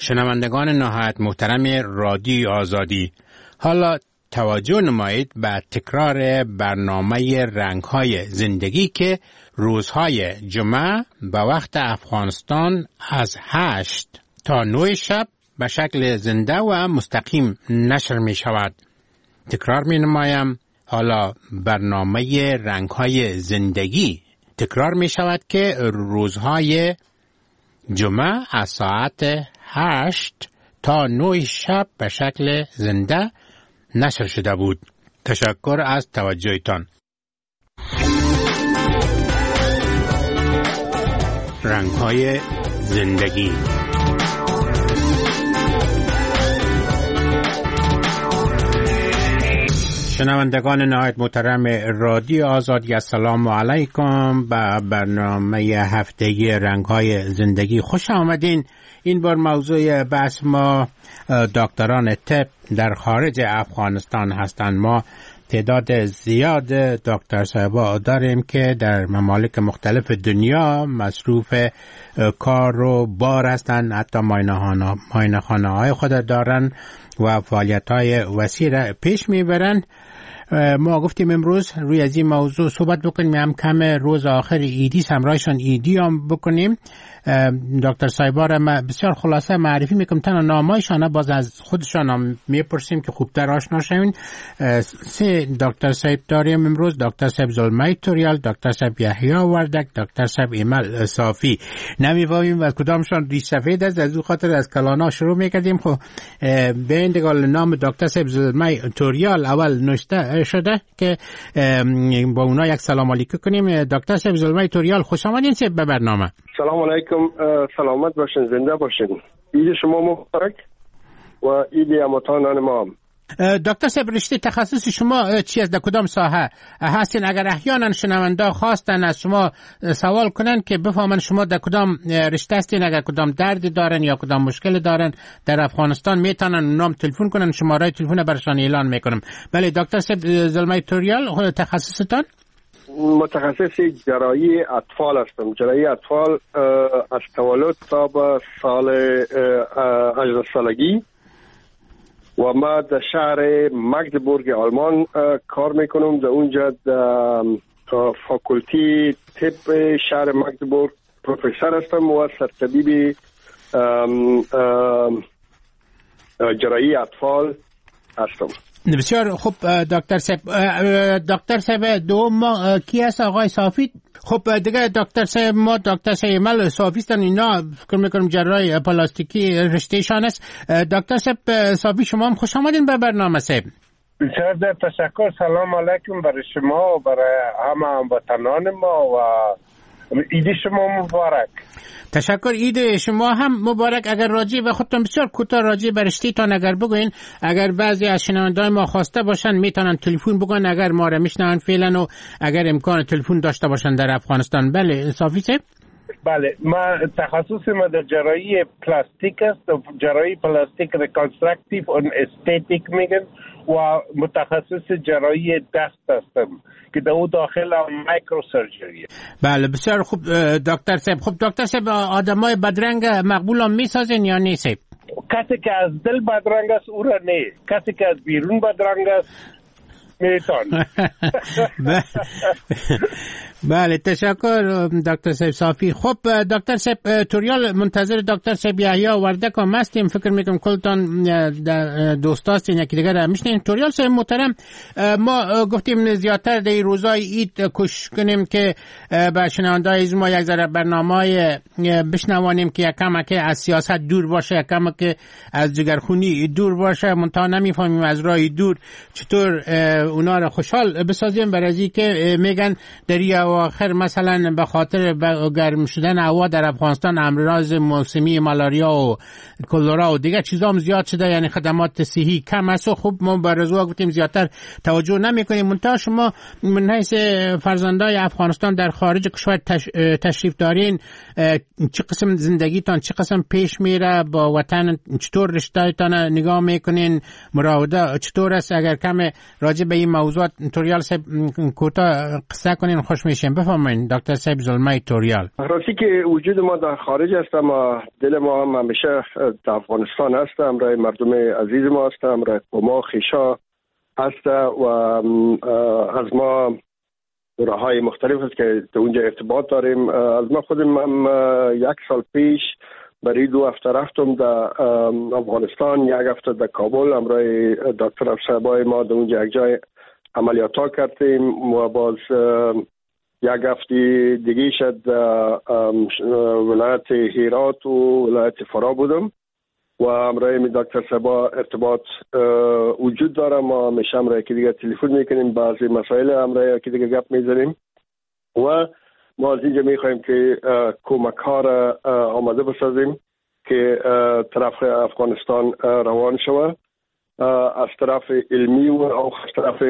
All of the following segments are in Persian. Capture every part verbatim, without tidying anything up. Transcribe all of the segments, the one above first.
شنوندگان نهایت محترم رادیو آزادی، حالا توجه نمایید به تکرار برنامه رنگ‌های زندگی که روزهای جمعه به وقت افغانستان از هشت تا نه شب به شکل زنده و مستقیم نشر می شود. تکرار می نمایم، حالا برنامه رنگ‌های زندگی تکرار می شود که روزهای جمعه از ساعت هشت تا نه شب به شکل زنده نشر شده بود. تشکر از توجهتان. رنگ‌های زندگی. شنوندگان نهایت محترم رادیو آزادی، السلام علیکم. به برنامه هفتگی رنگ‌های زندگی خوش آمدین. این بار موضوع بحث ما دکتران طب در خارج افغانستان هستند. ما تعداد زیاد دکتر صاحبا داریم که در ممالک مختلف دنیا مصروف کار و بار هستند، حتی معاینه خانه های خود دارن و فعالیت های وسیع را پیش میبرند. ما گفتیم امروز روی از این موضوع صحبت بکنیم، هم کم روز آخر ایدی همراهشان ایدی هم بکنیم. دکتر صاحبا را بسیار خلاصه معرفی میکنم، تنها نامایشان باز از خودشان هم میپرسیم که خوبتر آشنا شوین. سه دکتر صاحب داریم امروز: دکتر صاحب زلمه توریال، دکتر صاحب یحیی وردک، دکتر صاحب ایمل صافی. نمیفهمیم از کدامشان ریش سفید است، از او خاطر از کلانا شروع میکردیم. خب به این دگال نام دکتر صاحب زلمه توریال اول نوشته شده که با اونا یک سلام علیکم کنیم. دکتر صاحب زلمه توریال خوش آمدین صاحب به برنامه. سلام علیکم، سلامت باشین، زنده باشین. عید شما مبارک و عید هموطنان ما هم. دکتر صاحب رشته تخصص شما چی است؟ در کدام ساحه هستین؟ اگر احیانا شنونده خواستن از شما سوال کنن که بفهمن شما در کدام رشته هستین، اگر کدام دردی دارن یا کدام مشکل دارن در افغانستان، میتونن نام تلفن کنن، شماره تلفن برشان اعلان میکنم. بله دکتر صاحب زلمه توریال، تخصصتان؟ متخصص جراحی اطفال هستم. جراحی اطفال از تولد تا به سال هجده سالگی و ما در شهر مگدبورگ آلمان کار میکنم. در اونجا در فاکولتی طب شهر مگدبورگ پروفسور هستم و سرطبیب جراحی اطفال هستم. بسیار خوب دکتر صاحب. دکتر صاحب دوم کی است؟ آقای صافی. خب دیگه دکتر صاحب ما دکتر صاحب ایمل صافی هستن، اینا فکر میکنم جراح پلاستیکی رشتهشان است. دکتر صاحب صافی شما هم خوش آمدین به برنامه صاحب. بسیار در تشکر. سلام علیکم برای شما و برای همه هموطنان ما و عید شما مبارک. تشکر، عید شما هم مبارک. اگر راجع به خودتون بسیار کوتاه راجع به رشته‌تان اگر بگوین، اگر بعضی از شنونده‌های ما خواسته باشن میتونن تلفن بگن اگر ما را میشنون فعلا و اگر امکان تلفن داشته باشن در افغانستان. بله صافی صاحب. بله، ما تخصص ما در جراحی پلاستیک است، جراحی پلاستیک ریکانستراکتیو و استتیک میگن و متخصص جراحی دست هستم که در اون داخل مایکرو سرجری. بله بسیار خوب دکتر صاحب. خب دکتر صاحب آدمای بدرنگ مقبول هم میسازین یا نه صاحب؟ کسی که از دل بدرنگ است او را نه، کسی که از بیرون بدرنگ است میتون. بله تشکر دکتر صاحب صافی. خب دکتر صاحب توریال منتظر دکتر صاحب یحیی وردک هم هستیم. فکر میکنم کلتان دوستاستین یکی دیگر را میشنین. توریال صاحب محترم، ما گفتیم زیادتر در روزای عید کوشش کنیم که به شنونده‌های ما یک ذره برنامه‌ای بشنوانیم که یکم که از سیاست دور باشه، یکم که از جگرخونی دور باشه. منتها نمیفهمیم از راه دور چطور اونا را خوشحال بسازیم، برای از اینکه میگن در اواخر مثلا به خاطر گرم شدن هوا در افغانستان امراض موسمی مالاریا و کلرا و دیگه چیزا هم زیاد شده، یعنی خدمات صحی کم است و خوب ما بر از گفتیم زیادتر توجه نمیکنیم. منتها شما من حیث فرزندای افغانستان در خارج کشور تش... تشریف دارین، چه قسم زندگیتان چه قسم پیش میره با وطن؟ چطور رشته‌تان نگاه میکنین؟ مراوده چطور است؟ اگر کم راجع به این موضوعات توریال صاحب کوتاه قصه کنین خوش میشیم. بفرمایید دکتر صاحب زلمه توریال. راستی که وجود ما در خارج است اما دل ما هم همیشه در افغانستان است، همراه مردم عزیز ما است، همراه ما خیشا است و از ما راههای مختلف است که در اونجا ارتباط داریم. از ما خودم هم یک سال پیش برای دو هفته رفتم در افغانستان، یک هفته در کابل همراه دکتر افسربای ما در اونجا یک جای عملیات ها کردیم و باز یک هفته دیگه شد ولایت هرات و ولایت فرا بودم و همراه می دکتر سبا ارتباط وجود داره. ما همیشه همراه که دیگه تلفن میکنیم، بعضی مسائل همراه که دیگه گپ میزنیم و ما از اینجا میخوایم که کمک ها را آماده بسازیم که طرف افغانستان روان شود از طرف علمی و از طرف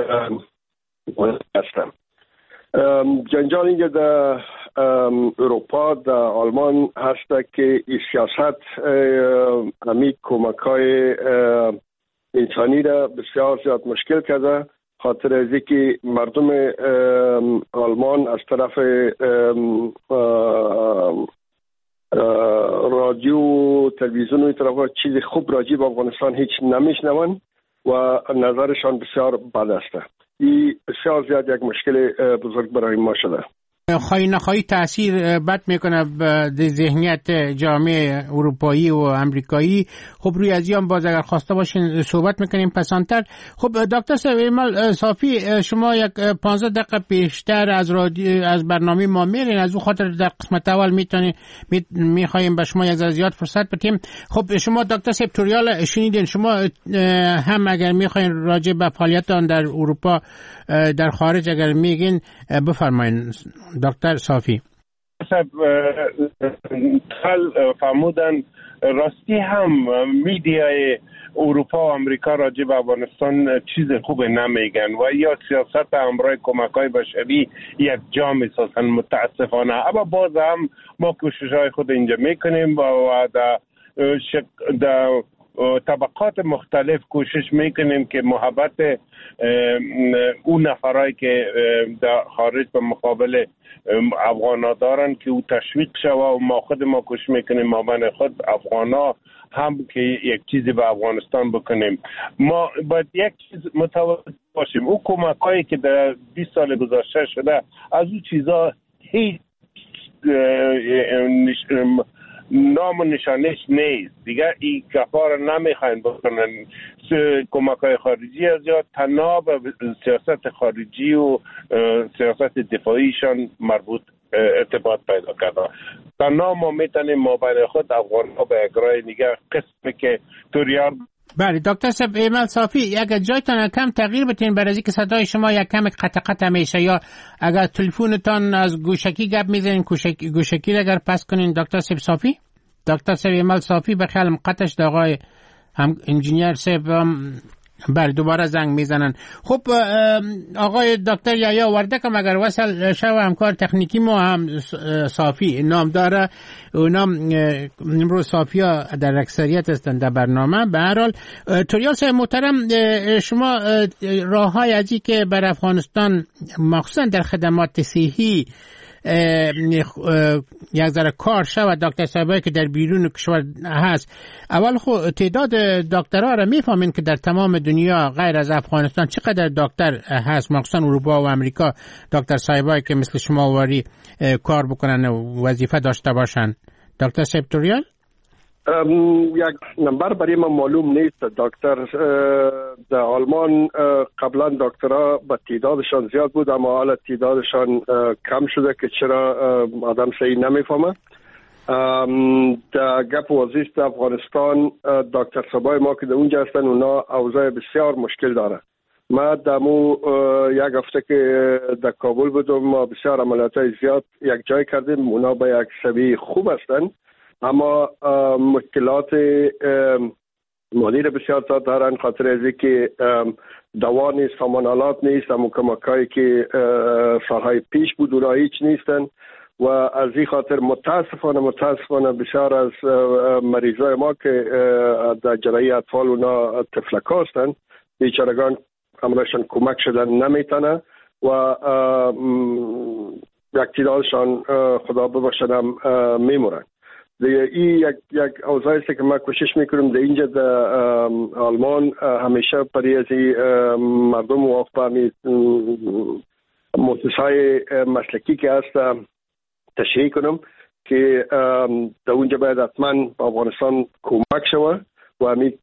هستم. جنجال اینجا در اروپا در آلمان هست که این سیاست همی کمک های انسانی را بسیار زیاد مشکل کرده، خاطر از اینکه مردم آلمان از طرف رادیو و تلویزیون و طرف چیز خوب راجع به افغانستان هیچ نمیشنون و نظرشان بسیار بد است. این بسیار زیاد یک مشکل بزرگ برای ما شده. خواهی نخواهی تأثیر بد میکنه به ذهنیت جامعه اروپایی و امریکایی. خب روی از این باز اگر خواسته باشین صحبت میکنیم پسانتر. خب دکتر صاحب ایمال صافی، شما یک پانزده دقیقه پیشتر از رادیو از برنامه ما میرین، از اون خاطر در قسمت اول میتونی میخوایم به شما یک ذره زیاد فرصت بدیم. خب شما دکتر صاحب توریال شنیدین، شما هم اگر میخواین راجع به فعالیتتان در اروپا در خارج اگر میگین بفرمایید دکتر صافی. صاحب فرمودن راستی هم میدیای اروپا و امریکا راجع به افغانستان چیز خوب نمیگن و یا سیاست همراه کمک‌های بشری یک جا میسازن متاسفانه. اما باز هم ما کوشش‌های خود اینجا میکنیم و در در طبقات مختلف کوشش میکنیم که محبت اون نفرایی که در خارج به مقابل افغانا دارن که او تشویق شود و ما خود ما کوشش میکنیم ما بین خود افغانا هم که یک چیزی به افغانستان بکنیم. ما باید یک چیز متوجه باشیم، او کمک‌هایی که در بیست سال گذشته شده از او چیزا هیچ نام و نشانش نیست دیگه. این کفار نمیخواین بکنن کمک‌های خارجی از یا تنها به سیاست خارجی و سیاست دفاعیشان مربوط ارتباط پیدا کرده. تنها ما میتونیم ما بین خود افغان‌ها به اگرای نگه قسمی که توریال. بله دکتر صاحب ایمال صافی، اگر جایتان کم تغییر بتین برای اینکه صدای شما یک کم قطع قطع میشه، یا اگر تلفنتان از گوشکی گپ میزنین گوشکی را اگر پس کنین دکتر صاحب صافی. دکتر صاحب ایمال صافی به خیال قطعش د آقای هم انجینیر صاحب بله دوباره زنگ میزنن. خب آقای دکتر یحیی وردک هم اگر وصل شو همکار تکنیکی ما هم صافی نام داره، اونا امروز صافیا در اکثریت هستن در برنامه. به هر حال توریال صاحب محترم، شما راههای ازی که بر افغانستان مخصوصا در خدمات صحی یک ذره کار شود، دکتر صاحبایی که در بیرون کشور هست، اول خود تعداد دکترها را میفهمین که در تمام دنیا غیر از افغانستان چقدر دکتر هست، مخصوصا اروپا و امریکا، دکتر صاحبایی که مثل شما واری کار بکنن و وظیفه داشته باشن. دکتر صاحب توریال یک نمبر برای من معلوم نیست. دکتر در آلمان قبلا دکترها به تعدادشان زیاد بود اما حالا تعدادشان کم شده که چرا آدم صحیح نمیفهمه. در گپ وزیست افغانستان دکتر صاحبای ما که در اونجا هستن اونا اوضاع بسیار مشکل داره. ما دمو یک هفته که در کابل بودم ما بسیار عملیات زیاد یک جای کردیم، اونا با یک سویه خوب هستن اما مشکلات مدیر بسیار زیاد دارن، خاطر از اینکه دوا نیست، سامانالات نیست، اما کمکایی که سالهای پیش بود اونا هیچ نیستن و از این خاطر متاسفانه متاسفانه بسیار از مریضای ما که در جراحی اطفال اونا تفلک هستن بیچارگان امرشان کمک شدن نمیتونه و یک تعدادشان خدا ببخشدم میمورن. این یک یک اوضاعی است که ما کوشش میکنیم در اینجا در آلمان همیشه برای از مردم موافق مؤسسه‌های مسلکی که هست تشریح کنم که در اونجا باید حتما به افغانستان کمک شود و همین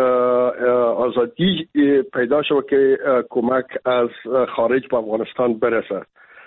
آزادی پیدا شود که کمک از خارج به افغانستان برسه.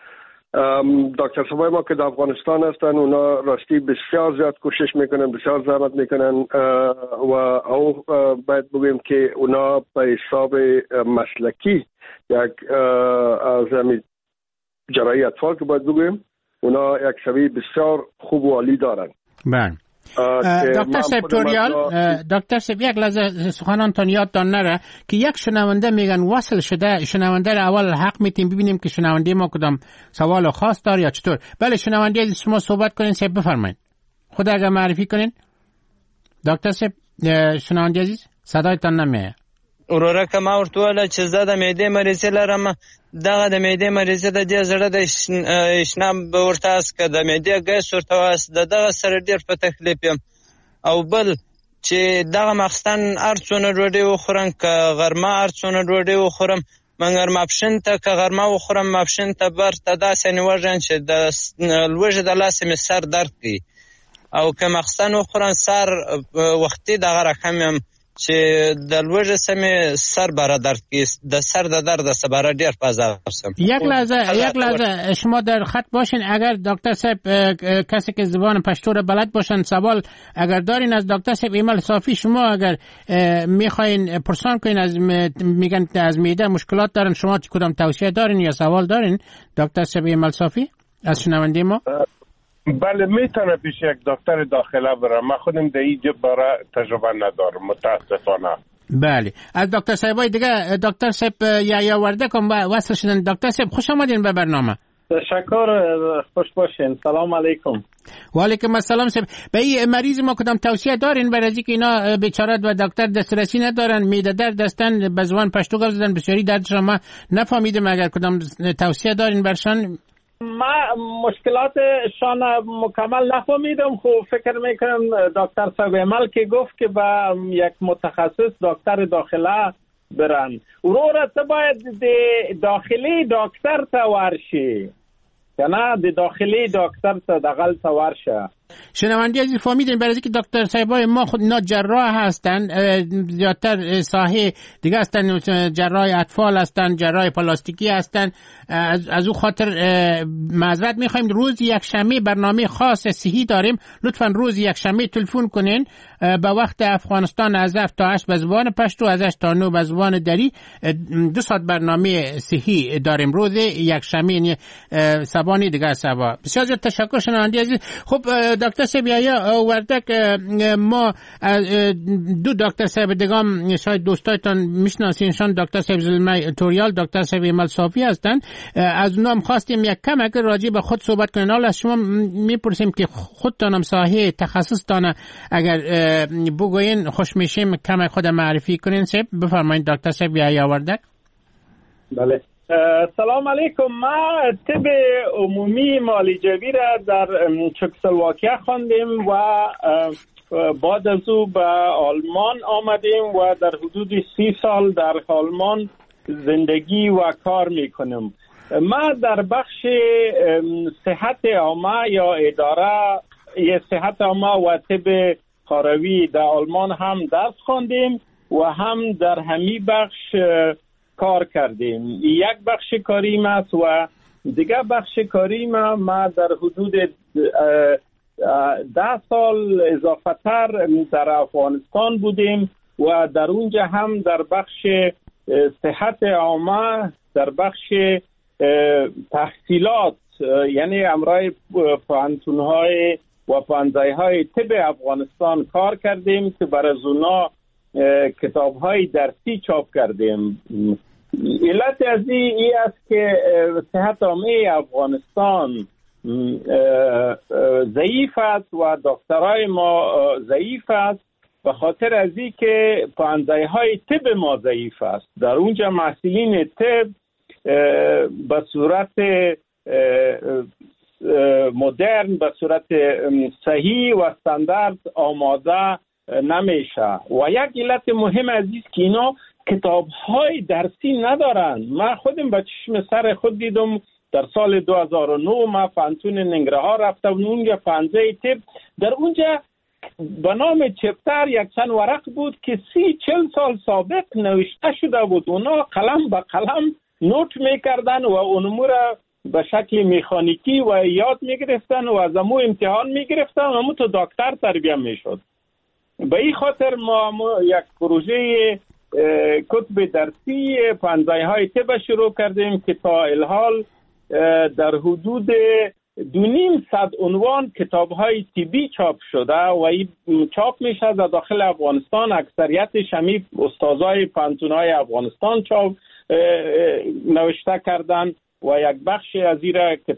دکتر صاحبای ما که در افغانستان هستن اونا راستی بسیار زیاد کوشش میکنن، بسیار زحمت میکنن و او باید بگویم که اونا به حساب مسلکی یک از همین جراحی اطفال که باید بگویم اونا یک سویه بسیار خوب و عالی دارن. بله دکتر سپتوریال، دکتر سپ یک لحظه سخنانتان یادتان نره که یک شنونده میگن وصل شده، شنونده را اول حق میتیم ببینیم که شنونده ما کدام سوال خاص داره یا چطور. بله شنونده عزیز شما صحبت کنین، سپ بفرمایید، خود اگر معرفی کنین. دکتر سپ شنونده عزیز صدایتان نمیاد. وروره که ما ورته ویل چې زه د معدې مریضي لرم، دغه د معدې مریضي د دې زړه د اشنام به ورته اس که د معدې ګیس ورته واس د دغه سره ډېر په تکلیف یم. او بل چې دغه ماخستن هر څونه ډوډۍ وخورم که غرمه هر څونه ډوډۍ وخورم مګر ماپښین ته که غرمه وخورم ماپښین ته برته داسې نیوږم چې د لوږې د لاسه مې سر درد کوي. او که ماخستن وخورم سر وختي دغه رقم یم چې د لوږې سمې سر بره درد کوي، د سر د درد سباره ډېر په عذاب شم. یک لحظه یک لحظه شما در خط باشین. اگر دکتر صاحب کسی که زبان پشتو را بلد باشن سوال اگر دارین از دکتر صاحب ایمل صافی، شما اگر میخواین پرسان کنین از میگن از معده مشکلات دارن، شما کدام توصیه دارین یا سوال دارین دکتر صاحب ایمل صافی از شنونده ما؟ بله میتونه پیش یک دکتر داخله برم، من خودم در اینجا برای تجربه ندارم متاسفانه. بله از دکتر صاحبای دیگه، دکتر صاحب یا وردکم وصل شدن. دکتر صاحب خوش آمدین به برنامه. تشکر، خوش باشین. سلام علیکم. و علیکم السلام. صاحب به این مریض ما کدام توصیه دارین برای اینکه اینا بیچاره و دکتر دسترسی ندارن، معده درد دستن، به زبان پشتو گپ زدن، بسیاری درد ما نفهمیدم، اگر کدام توصیه دارین برشان؟ ما مشکلاتشان مکمل نفهمیدم، خوب فکر میکنم دکتر صاحب عمل که گفت که با یک متخصص دکتر داخله برن. اورورا تو باید داخلی دکتر تا ورشی یا نه د داخلی دکتر تا داخل تا ورشه. شنوندی عزیز فهمیدین برای اینکه دکتر صاحبای ما خود اینا جراح هستن، زیادتر ساحه دیگه هستن، جراح اطفال هستن، جراح پلاستیکی هستن. از از او خاطر معذرت میخوایم. روز یک شنبه برنامه خاص صحی داریم، لطفا روز یک شنبه تلفن کنین به وقت افغانستان از هفت تا هشت به زبان پشتو، از هشت تا نه به زبان دری. دو ساعت برنامه صحی داریم روز یک شنبه، یعنی سبانی دیگه سبا. بسیار زیاد تشکر شنوندی عزیز. خب دکتر صاحب یا وردک، ما دو دکتر صاحب دیگه شاید دوستایتان میشناسینشان، دکتر صاحب زلمه توریال، دکتر صاحب ایمل صافی هستند. از اونها هم خواستیم یک کم اگر راجع به خود صحبت کنین. حالا از شما میپرسیم که خودتانم ساحه تخصص دانه اگر بگوین خوش میشیم کم خود معرفی کنین. صاحب بفرمایید دکتر صاحب یا وردک. بله سلام علیکم. ما طب عمومی معالجوی را در چکسلواکیه خواندیم و بعد از او به آلمان آمدیم و در حدود سی سال در آلمان زندگی و کار میکنم. ما در بخش صحت عامه یا اداره صحت عامه و طب خاروی در آلمان هم درس خواندیم و هم در همین بخش کار کردیم. یک بخش کاریم است و دیگه بخش کاریم ما در حدود ده سال اضافه تر در افغانستان بودیم و در اونجا هم در بخش صحت عامه، در بخش تحصیلات یعنی امرای پانتونهای و پانزایهای طب افغانستان کار کردیم که برای اونا کتاب‌های درسی چاپ کردیم. علت از این است که صحت عامه افغانستان ضعیف است و دکترای ما ضعیف است به خاطر از این که پانزه های طب ما ضعیف است. در اونجا محصلین طب به صورت مدرن، به صورت صحیح و استاندارد آماده نمیشه و یک علت مهم از این که اینا کتاب های درسی ندارن. من خودم به چشم سر خود دیدم در سال دو هزار و نه ما پانتون ننگرهار رفتم اونجا پانزه طب، در اونجا به نام چپتر یک چند ورق بود که سی چل سال سابق نوشته شده بود. اونا قلم به قلم نوت میکردن و اونمو را به شکل مکانیکی و یاد میگرفتن و از امو امتحان میگرفتن و امو تو دکتر تربیه میشد. به این خاطر ما, ما یک پروژه کتب درسی پانزه های طب شروع کردیم که تا الحال در حدود دو نیم صد عنوان کتاب های طبی چاپ شده و این چاپ میشه در داخل افغانستان. اکثریتش همی استادای پانتون های افغانستان چاپ نوشته کردن و یک بخش از این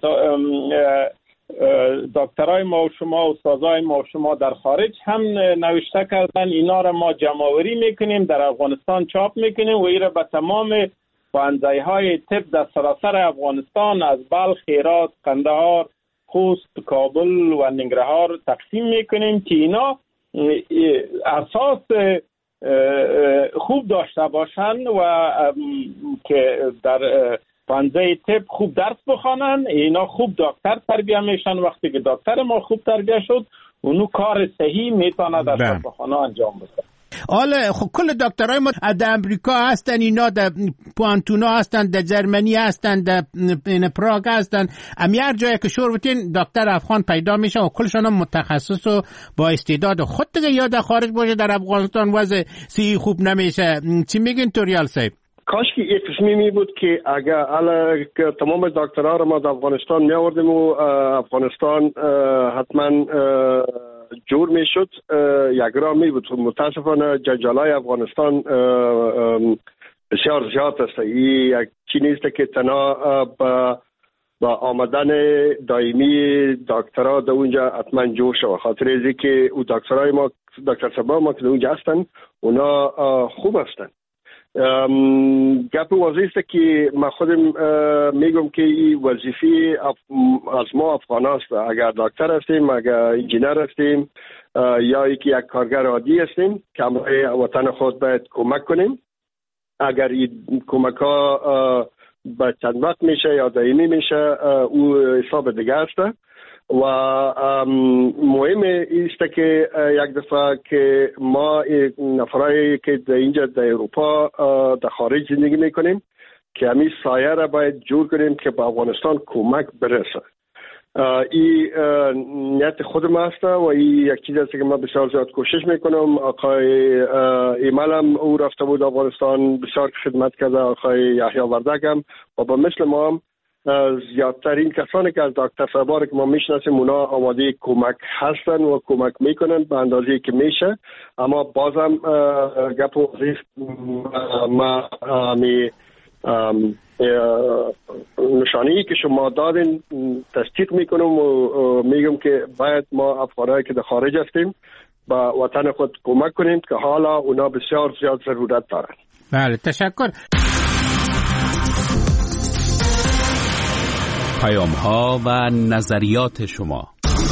دکترای ما و شما، استادای ما و شما در خارج هم نوشته کردن. اینا را ما جمع‌آوری میکنیم، در افغانستان چاپ میکنیم و این را به تمام پانزه های طب در سراسر افغانستان از بلخ، هرات، قندهار، خوست، کابل و ننگرهار تقسیم میکنیم که اینا اساس خوب داشته باشن و که در پانزه طب خوب درس بخوانن. اینا خوب دکتر تربیه میشن. وقتی که دکتر ما خوب تربیه شد اونو کار صحیح میتونه در شفاخانه انجام بده. حالا خب کل دکترای ما در امریکا هستن، اینا در پوانتونا هستن، در جرمنی هستن، در پراگ هستن، امی هر جایی که شور بتین دکتر افغان پیدا میشه و کلشان هم متخصص و با استعداد خود دیگه. یا در خارج باشه در افغانستان وضع صحی خوب نمیشه. چی میگین توریال صاحب؟ کاش که یک قسمی می بود که اگر علا که تمام دکترها رو ما در افغانستان می آوردیم و افغانستان حتما جور می شد، یک راه می بود. متاسفانه جنجالای افغانستان بسیار زیاد است. این یک چی نیست که تنها با با آمدن دائمی دکترها در اونجا حتما جور شد. خاطر ازی که او دکترهای ما، دکتر صاحب ما که در اونجا هستن اونا خوب هستن. گپ واضح است که من خودم میگم که این وظیفه از ما افغان است. اگر دکتر هستیم، اگر انجینر هستیم یا یکی یک کارگر عادی هستیم که همراه وطن خود باید کمک کنیم. اگر این کمک ها به چند وقت میشه یا دائمی میشه او حساب دیگه است. و مهم است که یک دفعه که ما نفرایی که در اینجا در اروپا در خارج زندگی میکنیم که همین سایه را باید جور کنیم که به افغانستان کمک برسه. این نیت خود ما است و این یک چیز است که ما بسیار زیاد کوشش میکنم. آقای ایمال هم او رفته بود افغانستان، بسیار خدمت کرده. آقای یحیی وردک هم و با مثل ما هم زیادترین کسانی که از دکتر صاحبا که ما میشناسیم اونا آماده کمک هستن و کمک میکنن به اندازه‌ای که میشه. اما بازم گپ وظیف ما می نشانی که شما دادین تصدیق میکنم و میگم که باید ما افغانایی که در خارج هستیم با وطن خود کمک کنیم که حالا اونا بسیار زیاد ضرورت دارن. بله، تشکر. پیام ها و نظریات شما.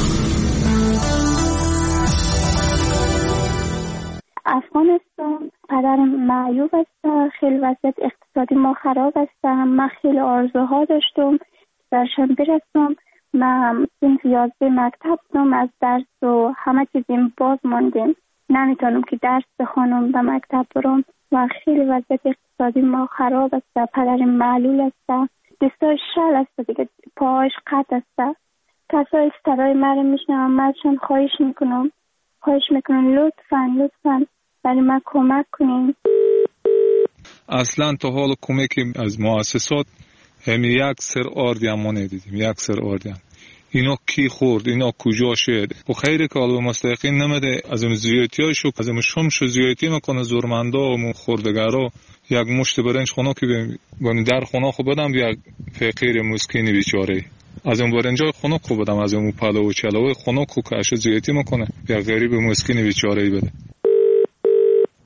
افغانستان قدر معیوب است، خیلی وضعیت اقتصادی ما خراب است. من خیلی آرزوها داشتم درشان برسم. من سنف یازده مکتب دارم، از درس و همه چیزیم باز ماندیم، نمیتونم که درس بخونم به مکتب برم و خیلی وضعیت اقتصادی ما خراب است. پدرم معلول است، دستای شل است دیگه، پاهاش قطع است. کسای سترای مرا میشنم، من ازشان خواهش میکنم خواهش میکنم لطفاً لطفاً برای من کمک کنین. اصلا تا حال کمکی از مؤسسات هم یک سر آردی هم ما ندیدیم. یک سر آردی هم اینا کی خورد، اینا کجا شد و خیره که حالا مستقیم نمیده. از اون زیادتی های شو از اون شمش زیادتی میکنه زورمندا و خوردگارا. یک مشت برنج خونه که بگم در خونه خو بدم یک فقیر مسکینی بیچاره، از اون برنجای خونه خو بدم، از اون پلو و چلو خونه کو کاش زیادتی میکنه یک غریب مسکینی بیچاره بده.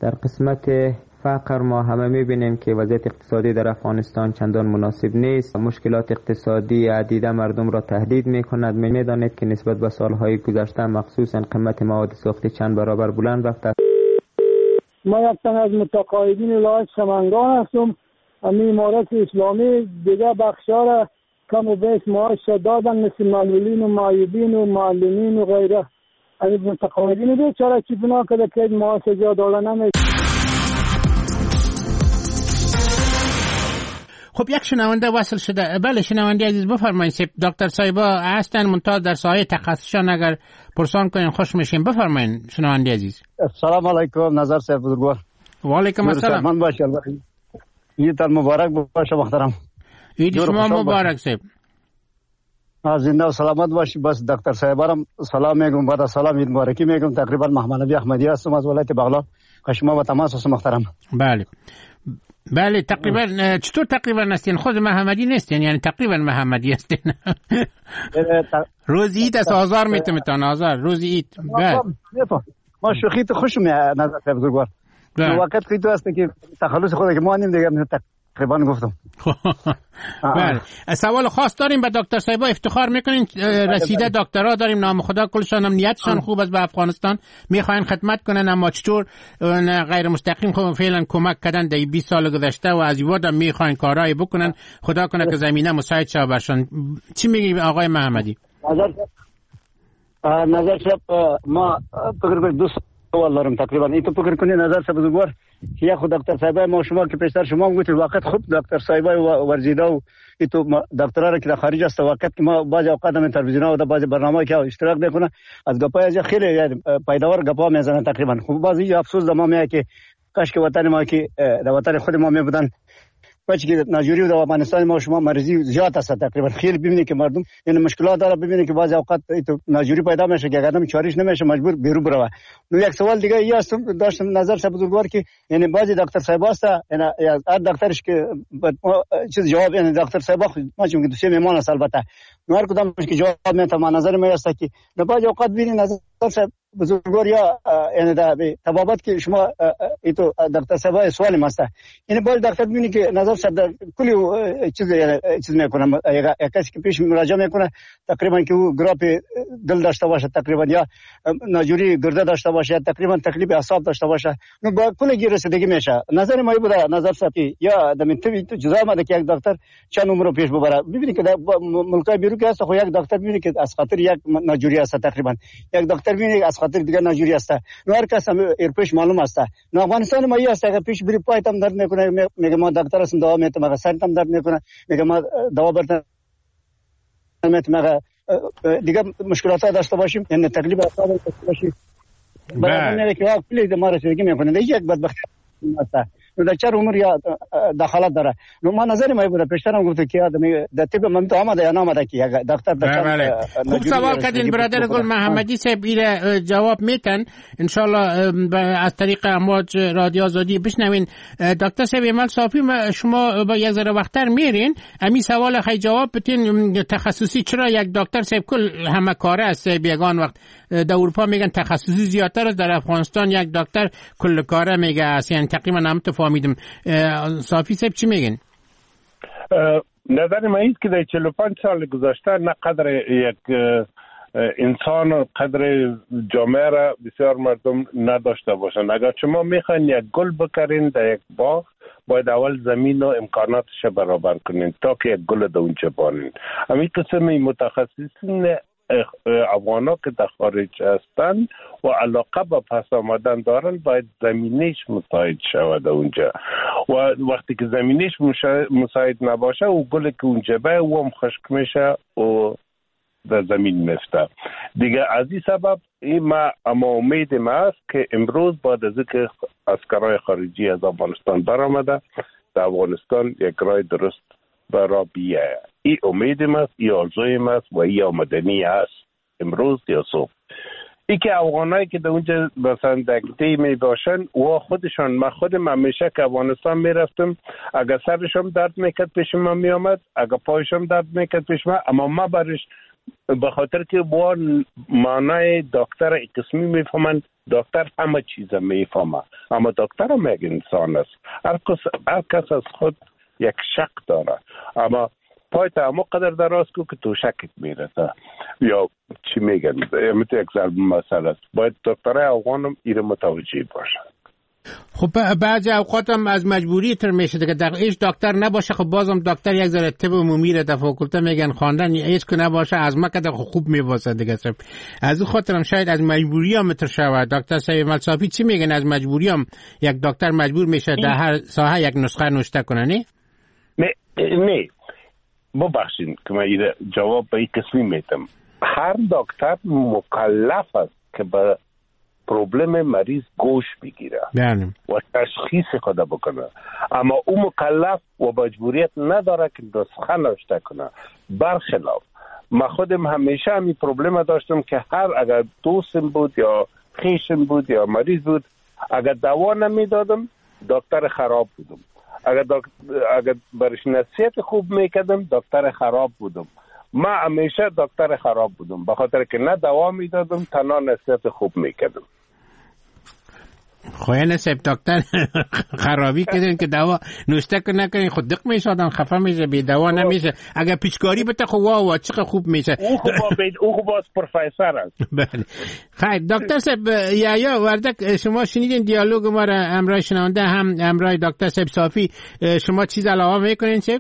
در قسمت فقر ما همه می‌بینیم که وضعیت اقتصادی در افغانستان چندان مناسب نیست. مشکلات اقتصادی عدیده مردم را تهدید می‌کند. می‌دانید که نسبت به سال‌های گذشته مخصوصاً قیمت مواد ساختی چند برابر بلند رفته است. ما یک تن از متقاعدین ولایت سمنگان هستم. امی امارت اسلامی دیگه بخشا را کم و بیش معاش دادن، مثل معلولین و معیوبین و معلمین و غیره. امی متقاعدین بیچاره چی بنا کرده که معاش جا دادن نمیشه. خب یک شنونده وصل شده. بله شنونده عزیز بفرمایید. دکتر صایبا هستن منتها در سایه تخصصشان اگر پرسان کنین خوش میشیم. بفرمایید شنونده عزیز. السلام علیکم نظر صاحب بزرگوار. و علیکم السلام. من باشه عید مبارک باشه محترم. عید شما مبارک صاحب. زنده و سلامت باشی. بس دکتر صاحبارم سلام میگم، بعد سلام عید مبارکی میگم. تقریبا محمد نبی احمدی هستم از ولایت بغلان. شما با تماس هستم محترم. بله بله تقریبا چطور تقریبا هستین؟ خود محمدی نیستین یعنی تقریبا محمدی هستین؟ روز عید از آزار میتونم آزار روز عید. بله ما شوخی تو خوش میاد نظر صاحب بزرگوار. وقت که تو هست که تخلص خود که ما نیم دیگه تقریبا گفتم. بله سوال خاص داریم به دکتر صاحب افتخار میکنین رسیده دکترا داریم نام خدا کلشان هم نیتشان خوب است به افغانستان میخواین خدمت کنن اما چطور غیر مستقیم خب فعلا کمک کردن در بیست سال گذشته و از این هم میخواین کارایی بکنن خدا کنه که زمینه مساعد شه برشان. چی میگی آقای محمدی؟ نظر نظر صاحب ما فکر کنید دو سوال دارم تقریبا. این تو فکر کنید نظر صاحب بزرگوار یا خود دکتر صاحب ما شما که پیشتر شما هم گفتید وقت خوب دکتر صاحب ورزیده و این تو دکترا را که در خارج است وقت که ما بعضی اوقات هم تلویزیون و بعضی برنامه‌ای که اشتراک میکنه از گپای از خیلی پیداوار گپا میزنن تقریبا. خب بعضی افسوس دما میاد که کاش که وطن ما که در وطن خود ما می بودن بچه که ناجوری و در افغانستان ما شما مریضی زیاد است تقریبا. خیلی ببینید که مردم این مشکلات داره، ببینید که بعضی اوقات ناجوری پیدا میشه که آدم چاریش نمیشه مجبور بیرو بره. نو یک سوال دیگه ای است داشتم نظر صاحب بزرگوار که یعنی بعضی دکتر صاحب است یعنی هر دکترش که چیز جواب یعنی دکتر صاحب ما چون که دوسیه میمان است البته نو هر کدامش که جواب میده ما نظر ما است که بعضی اوقات ببینید نظر صاحب بزرگوار یا یعنی در تبابت که شما ایتو دکتر صاحب سوالی ماسته یعنی باید دکتر ببینی که نظر صاحب در کلی چیز یعنی چیز میکنه یک کسی که پیش مراجعه میکنه تقریبا که او گراپ دل داشته باشه تقریبا یا ناجوری گرده داشته باشه تقریبا تکلیف اعصاب داشته باشه نو با کلی رسیدگی میشه. نظر ما بوده نظر صاحب یا در منطقه تو جزا مده که یک دکتر چند عمر پیش ببره. ببینید که در ملکای بیرون که هست خو یک دکتر ببینید که از خاطر یک ناجوری است تقریبا یک دکتر ببینید از خاطر دیگه ناجوری است. نو هر کس هم ایرپش معلوم است. نو افغانستان ما است اگه پیش بری پایتم درد میکنه میگه ما دکتر هستم دوا میتم اگه سرتم درد میکنه میگه ما دوا برتم میتم اگه دیگه مشکلات داشته باشیم یعنی تکلیف اعصاب داشته باشیم بعد نه که کلی ما رسیدگی میکنه دیگه یک بدبختی است. نو در چه عمر یا دخالت داره. نو ما نظر ما بود پیشترم گفت که آدمی در طب من تو آمده یا نامده که دکتر بله خوب سوال کردین برادر گل محمدی صاحب ایره جواب میتن ان شاء الله از طریق امواج رادیو آزادی بشنوین. دکتر صاحب ایمال صافی شما با یک ذره وقتتر میرین امی سوال خی جواب بتین تخصصی چرا یک دکتر صاحب کل همه کاره است بیگان وقت در اروپا میگن تخصصی زیادتر است در افغانستان یک دکتر کل کاره میگه است یعنی تقریبا هم فهمیدم. صافی صاحب چی میگن؟ نظر من است که در چهل و پنج سال گذشته نه قدر یک انسان قدر جامعه را بسیار مردم نداشته باشند. اگر شما میخواین یک گل بکارین در یک باغ باید اول زمین و امکاناتش برابر کنین تا که یک گل در اونجا بانین. همین قسم متخصصین افغانا که در خارج هستند و علاقه به پس آمدن دارن باید زمینش مساعد شود اونجا و وقتی که زمینش مساعد نباشه و گل که اونجا به او هم خشک میشه و در زمین میفته دیگه. از این سبب این ما اما امید ما است که امروز بعد از اینکه عسکرای خارجی از افغانستان برآمده در افغانستان یک راه درست برای بیایه. این امید ماست، این آرزوی ماست و این آمدنی است امروز یا صبح. ای که افغانایی که در اونجا مثلا دکتی می باشن و خودشان من خودم همیشه که افغانستان می رفتم اگر سرشم درد میکرد پیش من می آمد اگر پایشم درد میکرد پیش من اما ما برش به خاطر که با معنای دکتر قسمی میفهمن، دکتر همه چیز میفهمه، اما دکتر هم یک انسان است. هر کس, هر کس از خود یک شک داره، اما پایت همه قدر دراز کو که تو شکت میرسه یا چی میگن، امیتو یک ضرب مسئله است. باید دکترهای افغان هم ایره متوجه باشه. خب بعضی اوقات هم از مجبوری تر میشه دیگه، در ایش دکتر نباشه خب بازم دکتر یک ذره طب عمومی را در فاکولته میگن خواندن، هیچ که نباشه از ما که خوب میواسه دیگه. سب از اون خاطر هم شاید از مجبوری هم تر شود. دکتر سید ملصافی چی میگن؟ از مجبوری هم یک دکتر مجبور میشه در هر ساحه یک نسخه نوشته کنه؟ نه نه نه ببخشید که من جواب به این قسمی میدم. هر دکتر مکلف است که به پروبلم مریض گوش بگیره و تشخیص خود بکنه، اما او مکلف و مجبوریت نداره که نسخه نوشته کنه. برخلاف من خودم همیشه همین پروبلم داشتم که هر اگر دوستم بود یا خیشم بود یا مریض بود، اگر دوا نمیدادم دکتر خراب بودم، اگر دکتر اگر برش نصیحت خوب میکردم دکتر خراب بودم. من همیشه دکتر خراب بودم به خاطر که نه دوا میدادم تنها نصیحت خوب میکردم. خواه نصیب دکتر خرابی کردن که دوا نوشته که نکنین خود دق میشه، آدم خفه میشه، بی دوا نمیشه. اگر پیچکاری بته خب واو وا چقدر خوب میشه. او خوب بید او خوب از پروفسور است. بله خیر دکتر صاحب یحیی وردک، شما شنیدین دیالوگ ما را همراه شنونده هم همراه دکتر صاحب صافی، شما چیز علاوه میکنین صاحب؟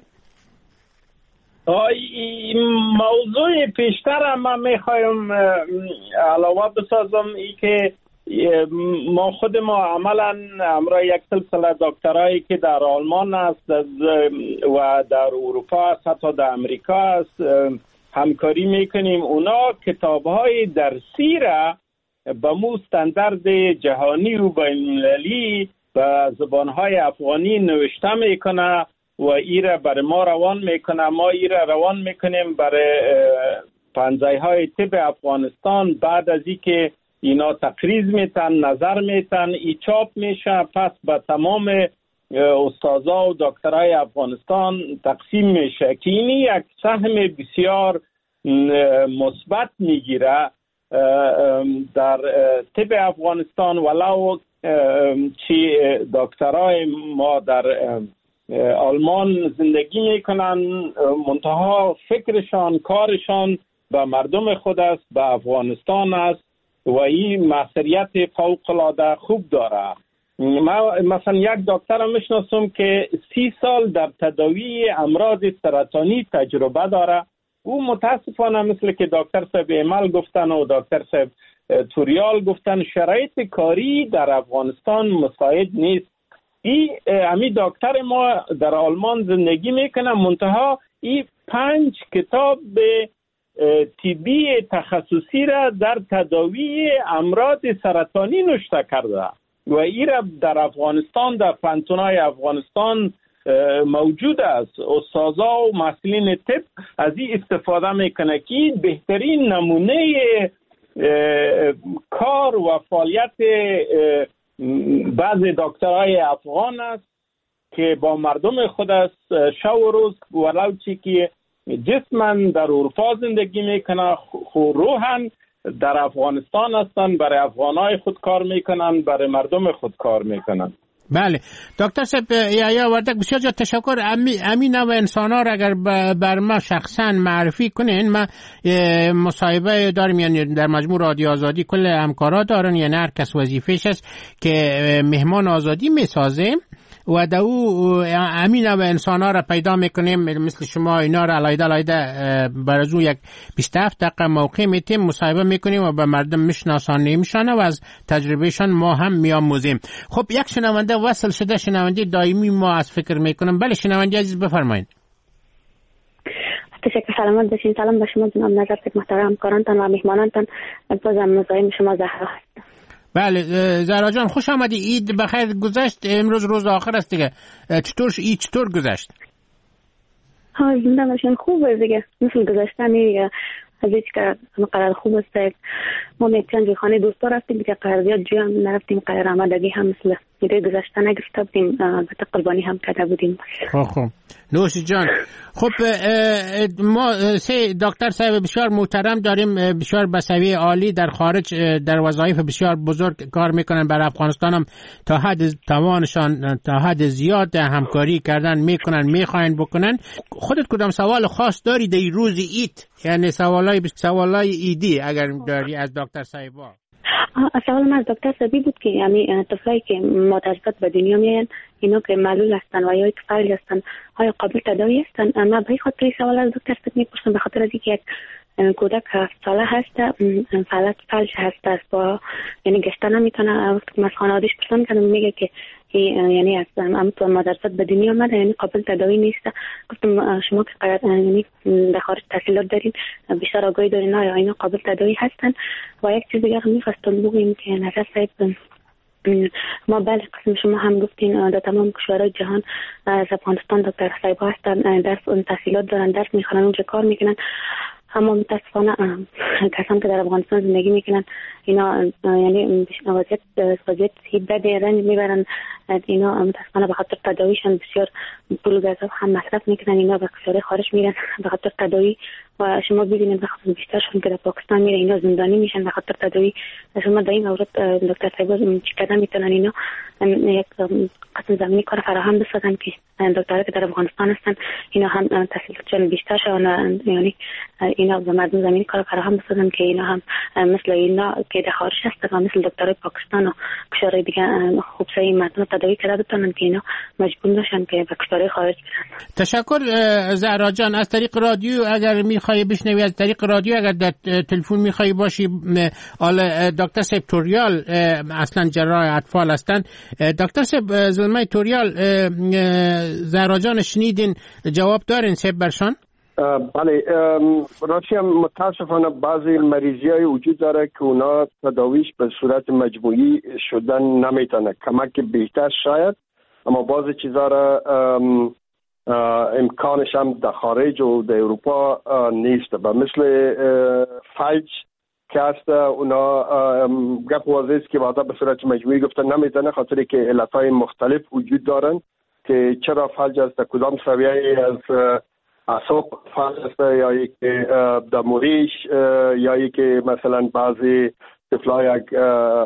موضوع پیشتر ما میخوایم علاوه بسازم ای که ما خود ما عملا همراه یک سلسله دکترایی که در آلمان است و در اروپا است، حتی در امریکا است، همکاری میکنیم. اونا کتاب‌های درسی را به مو استاندارد جهانی و بین‌المللی به زبان‌های افغانی نوشته میکنه و ایره برای ما روان میکنه، ما ایره روان میکنیم برای پنجایهای طب افغانستان. بعد از این که اینا تقریض میتن، نظر میتن، ای چاپ میشه، پس به تمام استادا و دکترای افغانستان تقسیم میشه که اینی یک سهم بسیار مثبت میگیره در طب افغانستان. ولو چی دکترای ما در آلمان زندگی میکنن، منتها فکرشان کارشان به مردم خود است، به افغانستان است و این مسئولیت فوق العاده خوب داره. ما مثلا یک دکتر هم میشناسم که سی سال در تداوی امراض سرطانی تجربه داره. او متاسفانه مثل که دکتر صاحب ایمال گفتن و دکتر صاحب توریال گفتن شرایط کاری در افغانستان مساعد نیست. این امی دکتر ما در آلمان زندگی میکنه، منتها این پنج کتاب به طبی تخصصی را در تداوی امراض سرطانی نوشته کرده و این را در افغانستان در پانتونای افغانستان موجود است. استادا و مسئولین طب از این استفاده میکنه که بهترین نمونه کار و فعالیت بعضی دکترهای افغان است که با مردم خود است شب و روز، ولو چی که جسمن در اروپا زندگی میکنن خو روحن در افغانستان هستن، برای افغانای خود کار میکنن، برای مردم خود کار میکنن. بله دکتر صاحب یحیی وردک بسیار زیاد تشکر. امین و انسان ها را اگر بر ما شخصا معرفی کنین، ما مصاحبه داریم، یعنی در مجموع رادیو آزادی کل همکارا دارن، یعنی هر کس وظیفه‌ش است که مهمان آزادی میسازه و در او امین و انسان ها را پیدا میکنیم مثل شما، اینا را علایده علایده بر از یک بیست و هفت دقیقه موقع میتیم مصاحبه میکنیم و به مردم میشناسانیم میشن و از تجربهشان ما هم میآموزیم. خب یک شنونده وصل شده، شنونده دائمی ما از فکر میکنم. بله شنونده عزیز بفرمایید. تشکر، سلامت باشین. سلام به شما جناب نظر محترم همکارانتان و مهمانانتان. بازم مزاحم شما زهرا هستم. بله زهرا جان خوش آمدی. عید بخیر گذشت، امروز روز آخر است دیگه. چطور عید چطور گذشت؟ ها زنده باشین. خوبه دیگه، مثل گذشتنی از هیچ که قرار خوب است. ما میتونیم روی دوستا رفتیم که قرارداد جوی هم نرفتیم، قرار آمدگی هم مثل ایده گذشته نگرفته بودیم، البته قربانی هم کرده بودیم. خب خب نوش جان. خب ما سه دکتر صاحب بسیار محترم داریم، بسیار به سویه عالی در خارج در وظایف بسیار بزرگ کار میکنن، برای افغانستان هم تا حد توانشان تا حد زیاد همکاری کردن میکنن، میخواین بکنن. خودت کدام سوال خاص داری در روز ایت، یعنی سوالای سوالای ایدی اگر داری از دکتر صاحبا؟ سوال من از دکتر صاحبی بود که یعنی طفلایی که متاسفانه به دنیا میان اینا که معلول هستن و یا که فعال هستن آیا قابل تداوی هستن؟ من به خاطر سوال از دکتر صاحب میپرسم، به خاطر از اینکه یک کودک هفت ساله هست، فعالیت فلج هست، است با یعنی گشتن نمیتونه. وقتی که از خانواده‌اش پرسیدم کردم میگه که یعنی از عمت مدرسه به دنیا آمده، یعنی قابل تداوی نیست. گفتم شما که قرار یعنی در خارج تحصیلات دارین، بیشتر آگاهی دارین آیا اینا قابل تداوی هستن؟ و یک چیز دیگه می‌خواستم بگم که نظر صاحب ما بله قسم شما هم گفتین در تمام کشورهای جهان از افغانستان دکتر صاحب هستن، درس تحصیلات دارن، درس میخوانن، اونجا کار میکنن. اما متاسفانه کسان که در افغانستان زندگی میکنن اینا یعنی وضعیت وضعیت بده رنج میبرن، اینا متاسفانه به خاطر تداویشان بسیار پول و گزاف هم مصرف میکنن، اینا به کشور خارج میرن به خاطر تداوی. و شما ببینید به خاطر بیشترشون که در پاکستان میره اینا زندانی میشن به خاطر تداوی. شما در این مورد دکتر صاحب چقدر میتونن اینا یک قسم زمینی کار فراهم بسازن که دکترها که در افغانستان هستن اینا هم تحصیلاتشون بیشتر شون، یعنی اینا به مردم زمینی کار فراهم بسازن که اینا هم مثل اینا که در خارج هستن و مثل دکترای پاکستان و کشورهای دیگه خوب سعی مردم تداوی کرده بتونن که اینا مجبور نشن که به کشورهای خارج برن. تشکر زهرا جان. از طریق رادیو اگر میخوای بشنوی، از طریق رادیو اگر در تلفن میخوای باشی، آل دکتر صاحب توریال اصلا جراح اطفال هستن. دکتر صاحب زلمه توریال زهرا جان شنیدین، جواب دارین صاحب برشان؟ بله، راستی هم متاسفانه بعضی مریضی های وجود داره که اونا تداویش به صورت مجموعی شدن نمیتونه، کمک بهتر شاید، اما بعضی چیزا را امکانش هم در خارج و در اروپا نیست. و مثل فلج که هست اونا گپ واضح است که بعدا به صورت مجموعی گفتن نمیتونه، خاطری که علتهای مختلف وجود دارن که چرا فلج است، کدام سویه از اعصاب فلج است، یا یک در موریش، یا یک مثلا بعضی طفلای یک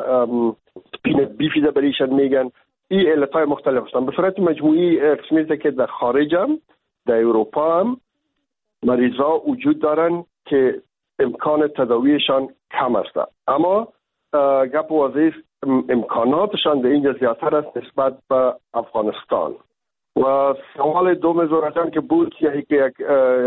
سپین بیفیده بریشن میگن. این علتهای مختلف هستن. به صورت مجموعی قسمیزه که در خارج هم در اروپا هم مریضا وجود دارن که امکان تداویشان کم است، اما گپ واضح امکاناتشان در اینجا زیادتر است نسبت به افغانستان. و سوال دوم زهرا جان که بود یکی که یک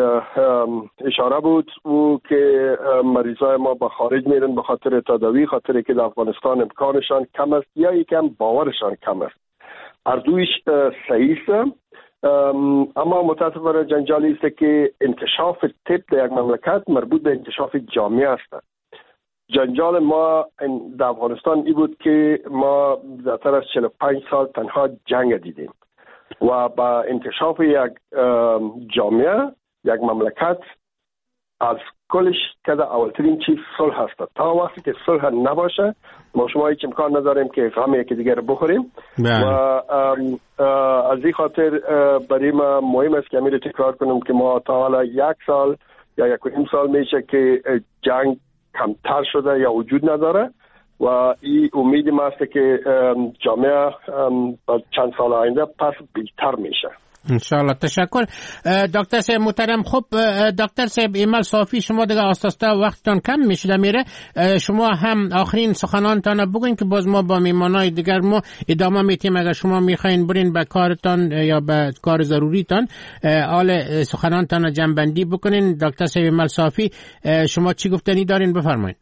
اشاره بود و که مریضای ما به خارج میرن به خاطر تداوی، خاطر که در افغانستان امکانشان کم است یا یکم باورشان کم است. اردویش صحیح است، اما متاسفانه جنجالی است که انکشاف طب در یک مملکت مربوط به انکشاف جامعه است. جنجال ما در افغانستان ای بود که ما بیشتر از چهل و پنج سال تنها جنگ دیدیم و با انکشاف یک جامعه، یک مملکت، از کلش که اولترین چیز صلح هست. تا وقتی که صلح نباشه ما شما هیچ امکان نداریم که غم یکی دیگر بخوریم. و از این خاطر برای ما مهم است که امیر تکرار کنم که ما تا حالا یک سال یا یک و نیم سال میشه که جنگ کمتر شده یا وجود نداره و این امید ما است که جامعه چند سال آینده پس بهتر میشه. انشاءالله. تشکر دکتر صاحب محترم. خب دکتر صاحب ایمال صافی، شما دیگه آستاستا وقتتان کم میشه میره، شما هم آخرین سخنانتان بگوین که باز ما با میمانای دیگر ما ادامه میتیم اگر شما میخواین برین به کارتان یا به کار ضروریتان، آل سخنانتان جنبندی بکنین. دکتر صاحب ایمال صافی شما چی گفتنی دارین بفرمایید.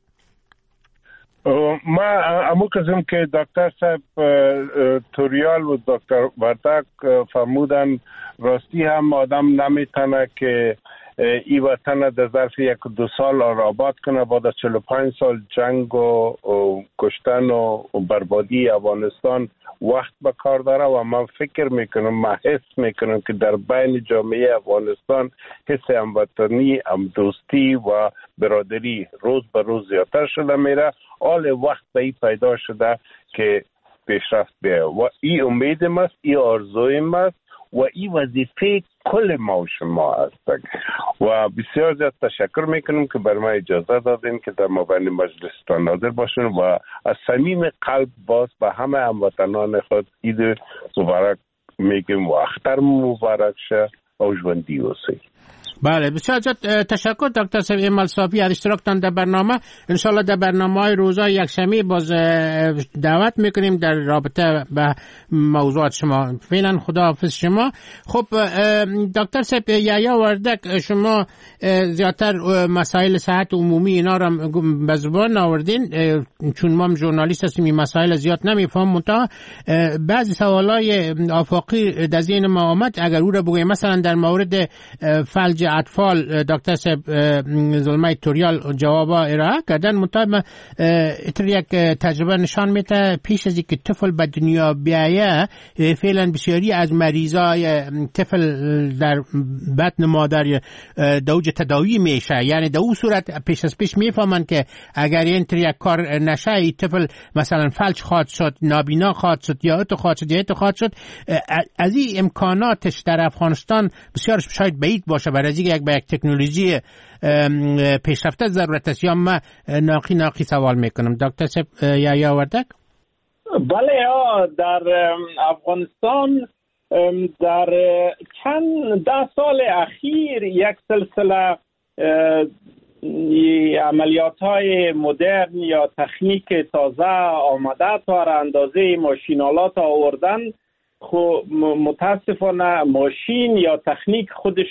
ما امو قسم که دکتر صاحب توریال و دکتر وردک فرمودن، راستی هم آدم نمیتونه که این وطن در ظرف یک دو سال آباد کنه. بعد از چهل و پنج سال جنگ و, و کشتن و, و بربادی افغانستان وقت به کار داره و من فکر میکنم، من حس میکنم که در بین جامعه افغانستان حس هموطنی، همدوستی و برادری روز به روز زیادتر شده میره. حال وقت به این پیدا شده که پیشرفت بیه و این امیدم است، این آرزویم است و این وظیفه کل ما و شما است و بسیار زیاد تشکر میکنم که بر ما اجازه دادین که در مبین مجلستان حاضر باشین و از صمیم قلب باز به همه هموطنان خود عید مبارک میگم و اختر مبارک شه و ژوندی اوسئ. بله بسیار زیاد تشکر دکتر صاحب ایمال صافی از اشتراکتان در برنامه. انشالله در برنامه های روزای یکشنبه باز دعوت میکنیم در رابطه به موضوعات شما. فعلا خداحافظ شما. خب دکتر صاحب یحیی وردک، شما زیادتر مسائل صحت عمومی اینا را به زبان آوردین، چون ما ژورنالیست هستیم این مسائل زیاد نمیفهمیم، منتها بعضی سوالای آفاقی در ذهن ما آمد اگر او را بگویم. مثلا در مورد فلج اطفال دکتر صاحب زلمه توریال جواب ارائه کردن، منتها اتر یک تجربه نشان میده پیش از اینکه طفل به دنیا بیایه فعلا بسیاری از مریضای طفل در بطن مادر دوج تداوی میشه، یعنی در اون صورت پیش از پیش میفهمن که اگر این تر یک کار نشه این طفل مثلا فلج خواهد شد، نابینا خواهد شد یا اتو خواهد شد یا اتو خواهد شد. از این امکاناتش در افغانستان بسیار شاید بعید باشه، برای از یک به یک تکنولوژی پیشرفته ضرورت است، یا من ناقی ناقی سوال میکنم دکتر صاحب یحیی وردک؟ بله، در افغانستان در چند ده سال اخیر یک سلسله عملیات های مدرن یا تکنیک تازه آمده تا اندازه ماشینالات آوردن. خب متاسفانه ماشین یا تکنیک خودش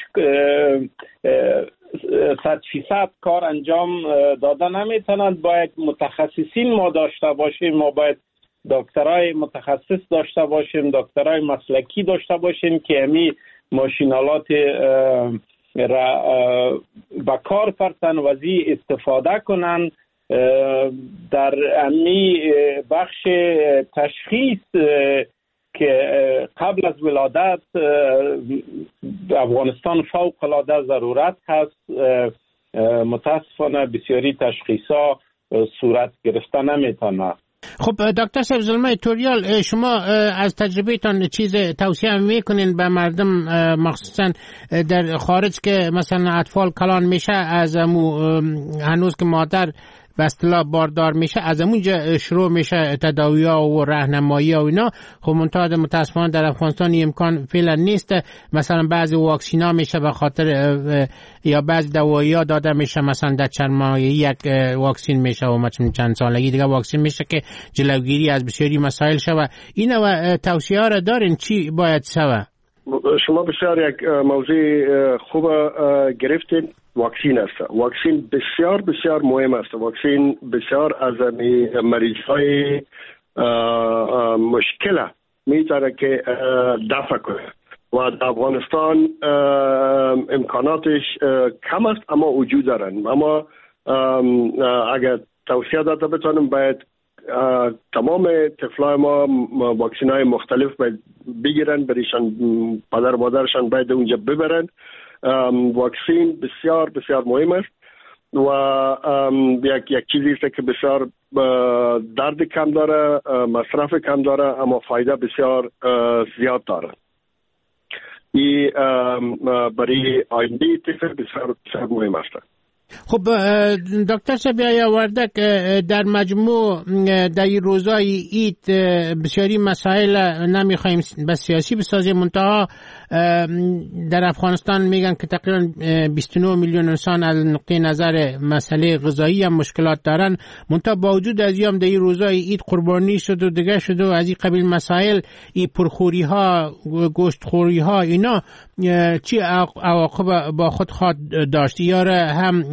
صد فیصد کار انجام داده نمیتونند. باید متخصصین ما داشته باشیم، ما باید دکترای متخصص داشته باشیم، دکترای مسلکی داشته باشیم که امی ماشینالات را به کار فرسن و زی استفاده کنن. در امی بخش تشخیص که قبل از ولادت افغانستان فوق العاده ضرورت هست، متاسفانه بسیاری تشخیصا صورت گرفته نمیتونه. خب دکتر صاحب زلمه توریال، شما از تجربهتان چیز توصیه میکنین به مردم مخصوصا در خارج که مثلا اطفال کلان میشه از هنوز که مادر به اصطلاح باردار میشه از اونجا شروع میشه تداوی ها و راهنمایی ها و اینا؟ خب منتها متاسفانه در افغانستان امکان فعلا نیست. مثلا بعضی واکسینا میشه به خاطر یا بعضی دوایی ها داده میشه، مثلا در چند ماه یک واکسین میشه و مثلا چند سالگی دیگه واکسین میشه که جلوگیری از بسیاری مسائل شوه. اینا و توصیه ها را دارین چی باید شوه؟ شما بسیار یک موضوع خوب گرفتید. واکسین است. واکسین بسیار بسیار مهم است. واکسین بسیار از مریض های مشکل میتونه که دفع کنه و در افغانستان امکاناتش کم است اما وجود دارن. اما اگر توصیه داده بتونم باید تمام طفلای ما واکسین های مختلف باید بگیرن، بریشان پدر مادرشان باید اونجا ببرن. واکسین بسیار بسیار مهم است و یک یک چیزی است که بسیار درد کم داره، مصرف کم داره اما فایده بسیار زیاد داره. این برای آینده طفل بسیار بسیار مهم است. خب دکتر صاحب یحیی وردک، در مجموع در این روزای عید بسیاری مسائل نمیخوایم بس سیاسی بسازیم، منتها در افغانستان میگن که تقریبا بیست و نه میلیون انسان از نقطه نظر مسئله غذایی هم مشکلات دارن، منتها با وجود از این در این روزای عید قربانی شد و دیگه شد و از این قبیل مسائل، این پرخوری ها، گوشت خوری ها، اینا چی عواقب با خود خواهد داشت؟ یا هم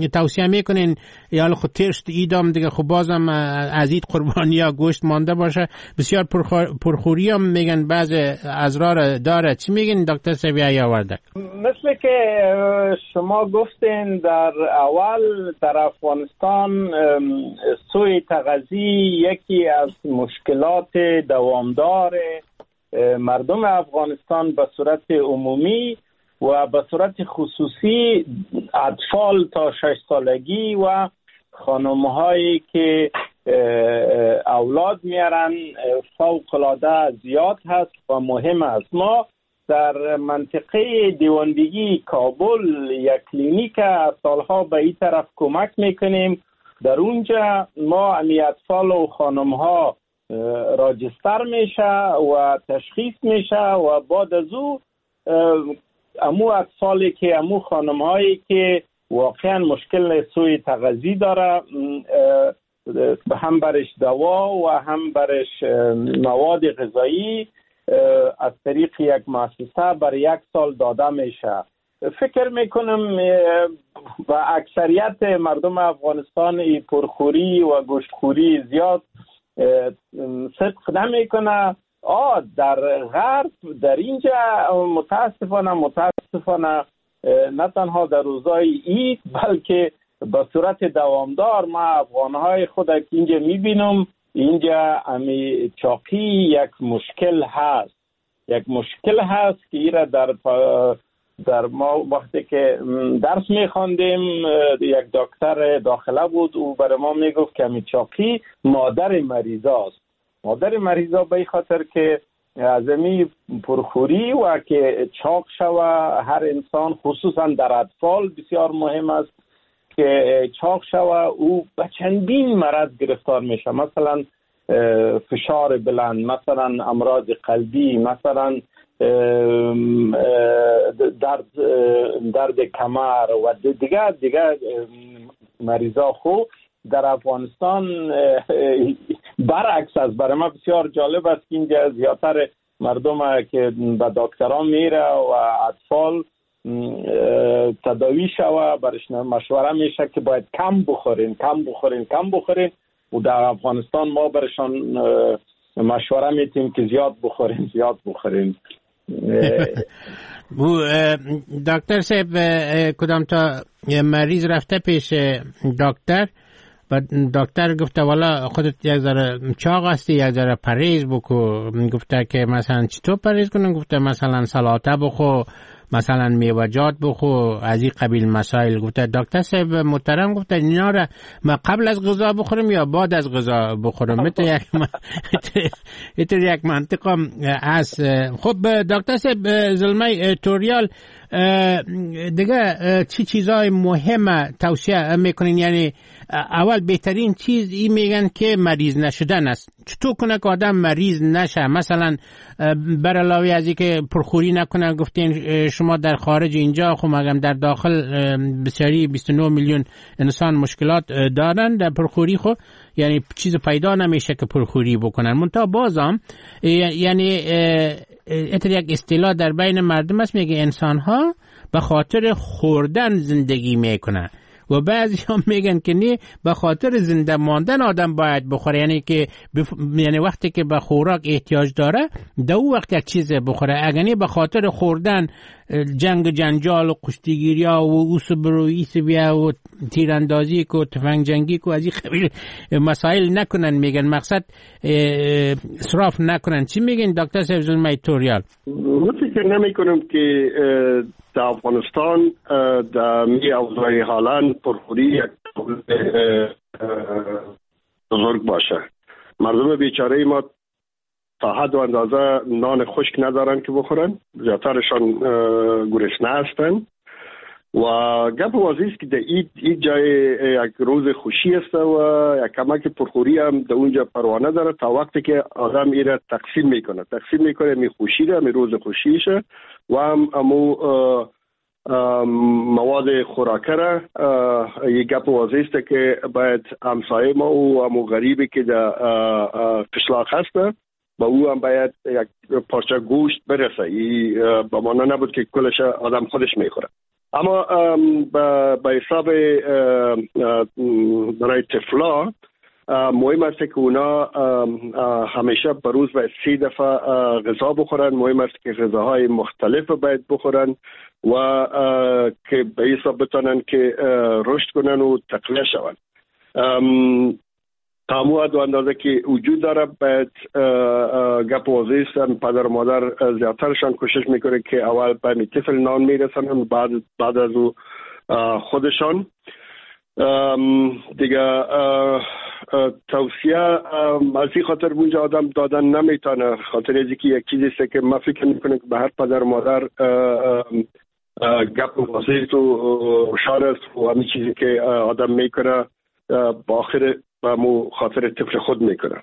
توصیه میکنین یا خود ترشت ایدام دیگه خب بازم از این قربانی ها گوشت مانده باشه؟ بسیار پرخوری هم میگن بعض ازرار داره. چی میگین دکتر سویایی آوردک؟ مثل که شما گفتین در اول در افغانستان سوء تغذیه یکی از مشکلات دوامدار مردم افغانستان به صورت عمومی و به صورت خصوصی اطفال تا شش سالگی و خانم‌هایی که اولاد میارن فوق‌العاده زیاد هست و مهم است. ما در منطقه دیواندگی کابل یک کلینیک سالها به این طرف کمک میکنیم. در اونجا ما امی اطفال و خانم‌ها راجستر میشه و تشخیص میشه و بعد از او امو اطفالی که امو خانم‌هایی که واقعا مشکل سوء تغذیه داره هم برش دوا و هم برش مواد غذایی از طریق یک مؤسسه برای یک سال داده میشه. فکر میکنم و اکثریت مردم افغانستان پرخوری و گوشتخوری زیاد صدق نمیکنه. آه در غرب در اینجا متاسفانه متاسفانه نه تنها در روزهای عید بلکه به صورت دوامدار ما افغانهای خود که اینجا میبینم اینجا امی چاقی یک مشکل هست یک مشکل هست که ایره در در ما وقتی که درس میخواندیم یک دکتر داخله بود او برای ما میگفت که امی چاقی مادر مریضاست. مادر مریضا به خاطر که از امی پرخوری و که چاق شوه هر انسان خصوصا در اطفال بسیار مهم است که چاق شوه او به چندین مرض گرفتار میشه، مثلا فشار بلند، مثلا امراض قلبی، مثلا درد درد کمر و دیگه دیگه مریضا. خوب در افغانستان برعکس است. برای ما بسیار جالب است که اینجا زیادتر مردم که به دکتران میره و اطفال تداوی شوه برش مشوره میشه که باید کم بخورین کم بخورین کم بخورین و در افغانستان ما برشان مشوره میتیم که زیاد بخورین زیاد بخورین. دکتر صاحب کدام تا مریض رفته پیش دکتر و دکتر گفته والا خودت یک ذره چاق هستی یک ذره پرهیز بکو. گفته که مثلا چطور پرهیز کنم؟ گفته مثلا سلاطه بخو، مثلا میوه‌جات بخو، از این قبیل مسائل. گفته دکتر صاحب محترم گفته اینا را ما قبل از غذا بخورم یا بعد از غذا بخورم؟ مت یک اتر یک منطقه است. خب دکتر صاحب زلمه توریال دیگه چی چیزای مهمه توصیه میکنین؟ یعنی اول بهترین چیز این میگن که مریض نشدن است. چطور کنه که آدم مریض نشه؟ مثلا بر علاوه از اینکه پرخوری نکنه، گفتین شما در خارج اینجا خب مگم در داخل بسیاری بیست و نه میلیون انسان مشکلات دارن در پرخوری، خب یعنی چیز پیدا نمیشه که پرخوری بکنن. منتها بازم یعنی اتر یک اصطلاح در بین مردم است میگه انسان ها به خاطر خوردن زندگی میکنن و بعضی هم میگن که نه به خاطر زنده ماندن آدم باید بخوره. یعنی که بف... یعنی وقتی که به خوراک احتیاج داره دو وقت یک چیز بخوره. اگر نه به خاطر خوردن جنگ جنجال و کشتیگیری ها و اوس برویی سبیا و تیراندازی کو تفنگ جنگی کو از این قبیل مسائل نکنن. میگن مقصد اسراف نکنن. چی میگن دکتر صاحب زلمه توریال؟ من فکر نمی کنم که در افغانستان در می اوضاع حالا پرخوری یک بزرگ باشه. مردم بیچاره ما تا حد و اندازه نان خشک ندارن که بخورن، زیادترشان گرسنه هستن و گپ واضح است که در این جای یک روز خوشی است و یک کمک پرخوری هم در اونجا پروانه داره تا وقتی که آدم ایره تقسیم میکنه تقسیم میکنه می خوشی ده می روز خوشیشه و هم امو مواد خوراکه را یک گپ واضح است که باید همسایه ما و امو غریبی که در قشلاق هسته با او هم باید یک پارچه گوشت برسه. این با مانه نبود که کلش آدم خودش میخوره. اما به حساب برای طفلا مهم است که اونا همیشه به روز به سی دفعه غذا بخورن. مهم است که غذاهای مختلف باید بخورن و که به حساب بتونن که رشد کنن و تقویه شون. تمام دو اندازه که وجود داره باید گپ واضح است. پدر و مادر زیادترشان کوشش میکنه که اول به طفل نان میرسن، بعد بعد از او خودشان. دیگه توصیه از این خاطر اونجا آدم دادن نمیتونه، خاطر از که یک چیزی است که من فکر میکنم که به هر پدر و مادر گپ واضح و شار است و همین چیزی که آدم میکنه با آخر با مو خاطر طفل خود میکنه.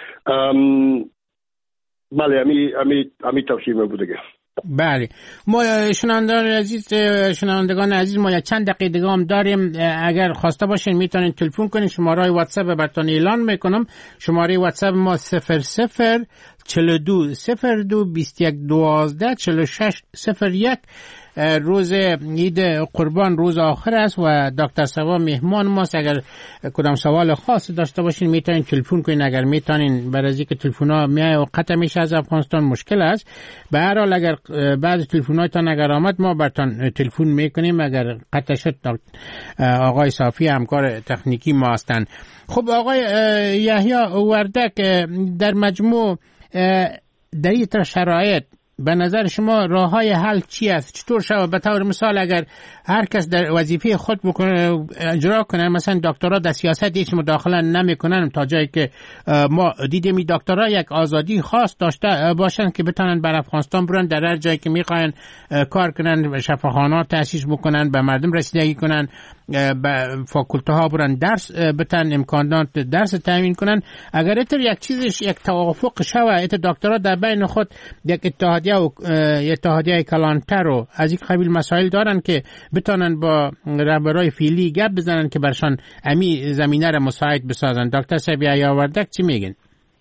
بله امی امی امی توصیه من بوده. بله ما شنوندگان عزیز شنوندگان عزیز ما یک چند دقیقه دیگه هم داریم. اگر خواسته باشین میتونین تلفن کنین. شماره واتساپ براتون اعلان میکنم. شماره واتساپ ما صفر صفر چهل و دو صفر دو بیست و یک دوازده چهل و شش صفر یک. روز عید قربان روز آخر است و دکتر صبا مهمان ماست. اگر کدام سوال خاص داشته باشین میتونین تلفن کنین. اگر میتونین برای اینکه تلفن‌ها میای و قطع میشه از افغانستان مشکل است. به هر حال اگر بعد تلفن‌هایتان اگر آمد ما براتون تلفن میکنیم. اگر قطع شد آقای صافی همکار تکنیکی ما هستند. خب آقای یحیی وردک، در مجموع در این شرایط به نظر شما راه‌های حل چی است؟ چطور شود؟ به طور مثال اگر هر کس در وظیفه خود بکنه اجرا کنه، مثلا دکترها در سیاست هیچ مداخله نمیکنن تا جایی که ما دیدیم این دکترها یک آزادی خاص داشته باشن که بتونن بر افغانستان برن در هر جایی که میخواین کار کنن، شفاخانه تأسیس بکنن، به مردم رسیدگی کنن، به فاکولته ها برن درس بتن، امکانات درس تامین کنن. اگر اتر یک چیزش یک توافق شوه، ات دکترها در بین خود یک اتحادیه و اتحادیه کلانتر رو از این قبیل مسائل دارن که بتونن با رهبرای فعلی گپ بزنن که برشان امی زمینه را مساعد بسازن. دکتر صاحب یحیی وردک چی میگن؟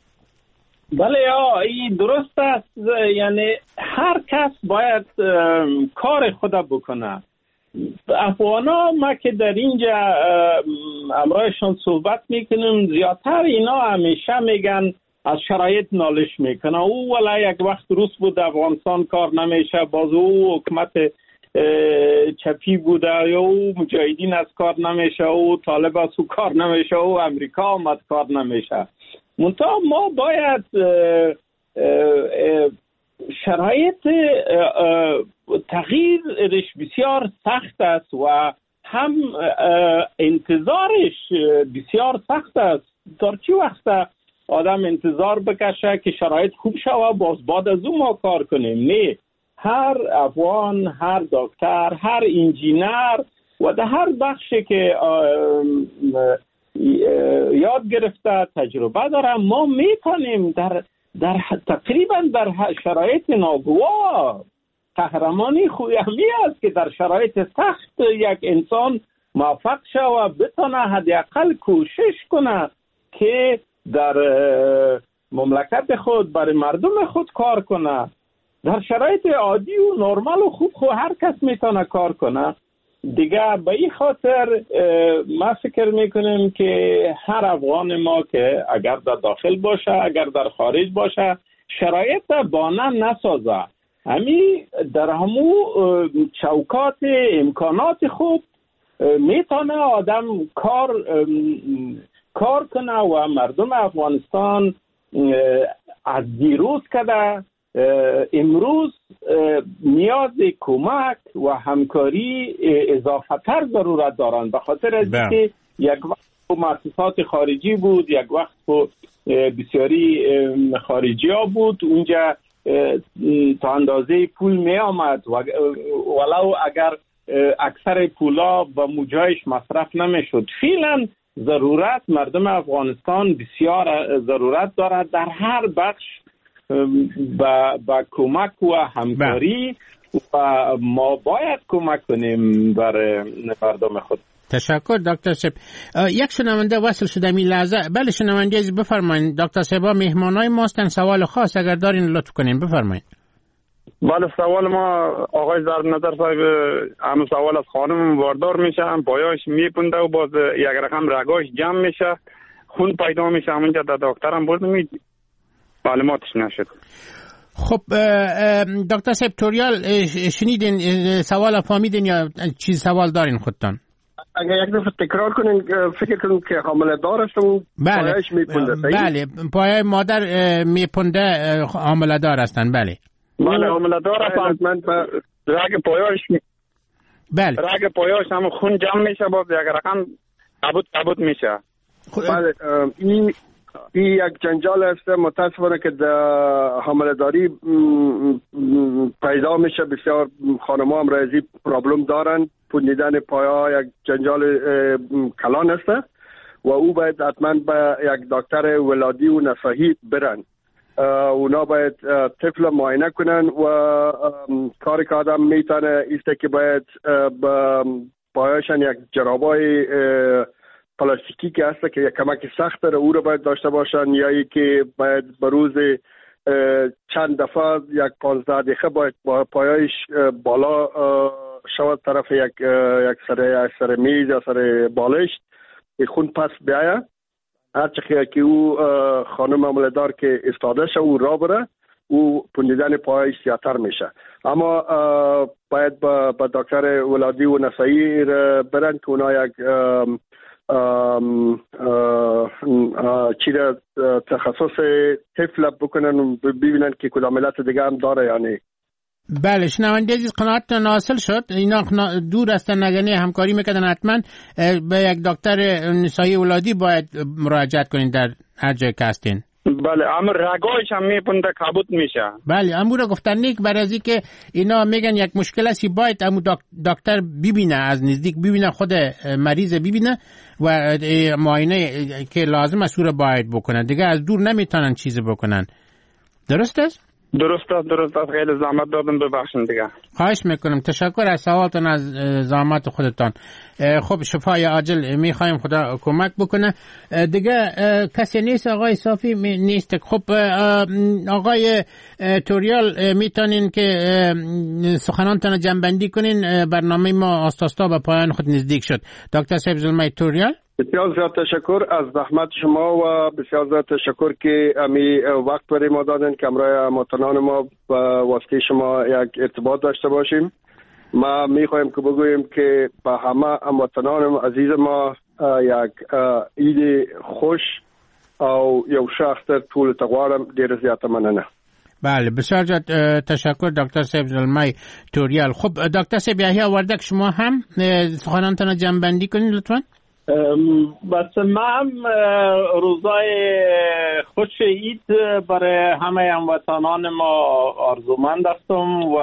بله یا این درست است. یعنی هر کس باید کار خود بکنه. افغانا ما که در اینجا امرایشان صحبت میکنیم، زیادتر اینا همیشه میگن از شرایط نالش میکنه. او ولی یک وقت روس بود افغانستان کار نمیشه، باز او حکمت چپی بوده، یا او مجاهدین از کار نمیشه، او طالب از او کار نمیشه، او امریکا آمد کار نمیشه. منتها ما باید شرایط تغییرش بسیار سخت است و هم انتظارش بسیار سخت است. در چی وقت آدم انتظار بکشه که شرایط خوب شوه باز بعد از اون ما کار کنیم؟ نه، هر افغان، هر دکتر، هر انجینر و در هر بخشی که یاد گرفته تجربه داره، ما میتونیم در در تقریبا در شرایط ناگوار قهرمانی خوی همی است که در شرایط سخت یک انسان موفق شد و بتونه حداقل کوشش کنه که در مملکت خود برای مردم خود کار کنه. در شرایط عادی و نرمال و خوب خود هر کس میتونه کار کنه دیگه. به این خاطر ما فکر میکنیم که هر افغان ما که اگر در داخل باشه اگر در خارج باشه شرایط بانه نسازه، همی در همو چوکات امکانات خود میتونه آدم کار کار کنه و مردم افغانستان از دیروز کده امروز نیاز کمک و همکاری اضافه تر ضرورت دارند، به خاطر از که یک وقت مؤسسات خارجی بود، یک وقت بسیاری خارجی ها بود، اونجا تا اندازه پول می آمد و ولو اگر اکثر پولا با مجایش مصرف نمی شد. فعلا ضرورت مردم افغانستان بسیار ضرورت دارد در هر بخش با, با کمک و همکاری و ما باید کمک کنیم برای مردم خود. تشکر دکتر صاحب. یک شنونده وصل شده می لحظه. بله شنونده از بفرمایید. دکتر صاحب مهمانای ما هستن، سوال خاص اگر دارین لطف کنین بفرمایید. بله سوال ما آقای ضرب نظر صاحب هم سوال از خانم واردار میشه، پایاش میپنده و باز یک رقم رگاش جمع میشه، خون پیدا میشه. همونجا در دکترم بردم معلوماتش نشد. خب دکتر سپتوریال شنیدین سوال فهمیدین یا چیز سوال دارین خودتان؟ اگر یک دفعه تکرار کنین فکر کنین که حامله دار هستم. بله پایش میپنده. بله پایای مادر میپنده حامله دار هستن. بله بله حامله دار هستن. من رگ پایاش بله رگ پایاش هم خون جمع میشه، باز یک رقم کبود کبود میشه. بله این این یک جنجال است متاسفانه که در حامله داری پیدا میشه. بسیار خانم‌ها هم رازی پرابلم دارن. پوندیدن پایا یک جنجال کلان است و او باید حتما به یک دکتر ولادی و نسایی برن. اونا باید طفل معاینه کنن و کاری که آدم میتونه ایسته که باید به پایاشن یک جرابای پلاستیکی که هست که یک کمک سخت داره او رو باید داشته باشن، یا ای که باید به روز چند دفعه یک پانزده دقیقه باید با پایایش بالا شود طرف یک یک سر یک سر میز یا سر بالشت خون پس بیاید. هر چقدر که او خانم حامله دار که استاده شه او را بره او پوندیدن پایش زیادتر میشه. اما باید با دکتر ولادی و نسایی برن که اونا یک چی را تخصص طفل بکنن و ببینن که کدام علت دیگه هم داره یا نه. بله شنونده عزیز قناعتتان حاصل شد. اینا دور هستن نگنه همکاری میکردن حتما به یک دکتر نسایی ولادی باید مراجعت کنین در هر جای که هستین. بله اما رگایش هم میپنده کبود میشه. بله امو را گفتن نیک بر از که اینا میگن یک مشکل هستی باید امو دکتر ببینه، از نزدیک ببینه، خود مریض ببینه و معاینه که لازم است او را باید بکنن. دیگه از دور نمیتونن چیزی بکنن. درست است؟ درست است درست است. خیلی زحمت دادم، ببخشید دیگه. خواهش میکنم. تشکر از سوالتون، از زحمت خودتان. خب شفای عاجل میخوایم، خدا کمک بکنه. دیگه کسی نیست آقای صافی نیست. خب آقای توریال میتونین که سخنانتان جنبندی کنین؟ برنامه ما آستاستا به پایان خود نزدیک شد. دکتر سیب زلمه توریال بسیار زیاد تشکر از زحمت شما و بسیار زیاد تشکر که امی وقت برای ما دادن که امرای هموطنان ما با واسطه شما یک ارتباط داشته باشیم. ما میخوایم که بگوییم که با همه هموطنان عزیز ما یک عید خوش او یو شخص طول تقوارم دیر زیاد مننه. بله بسیار زیاد تشکر دکتر سیب زلمه توریال. خب دکتر سیب یحیی وردک شما هم سخنانتان جنبندی کنید لطفاً. بس من هم روزای خوش عید برای همه هموطنان ما آرزومند هستم و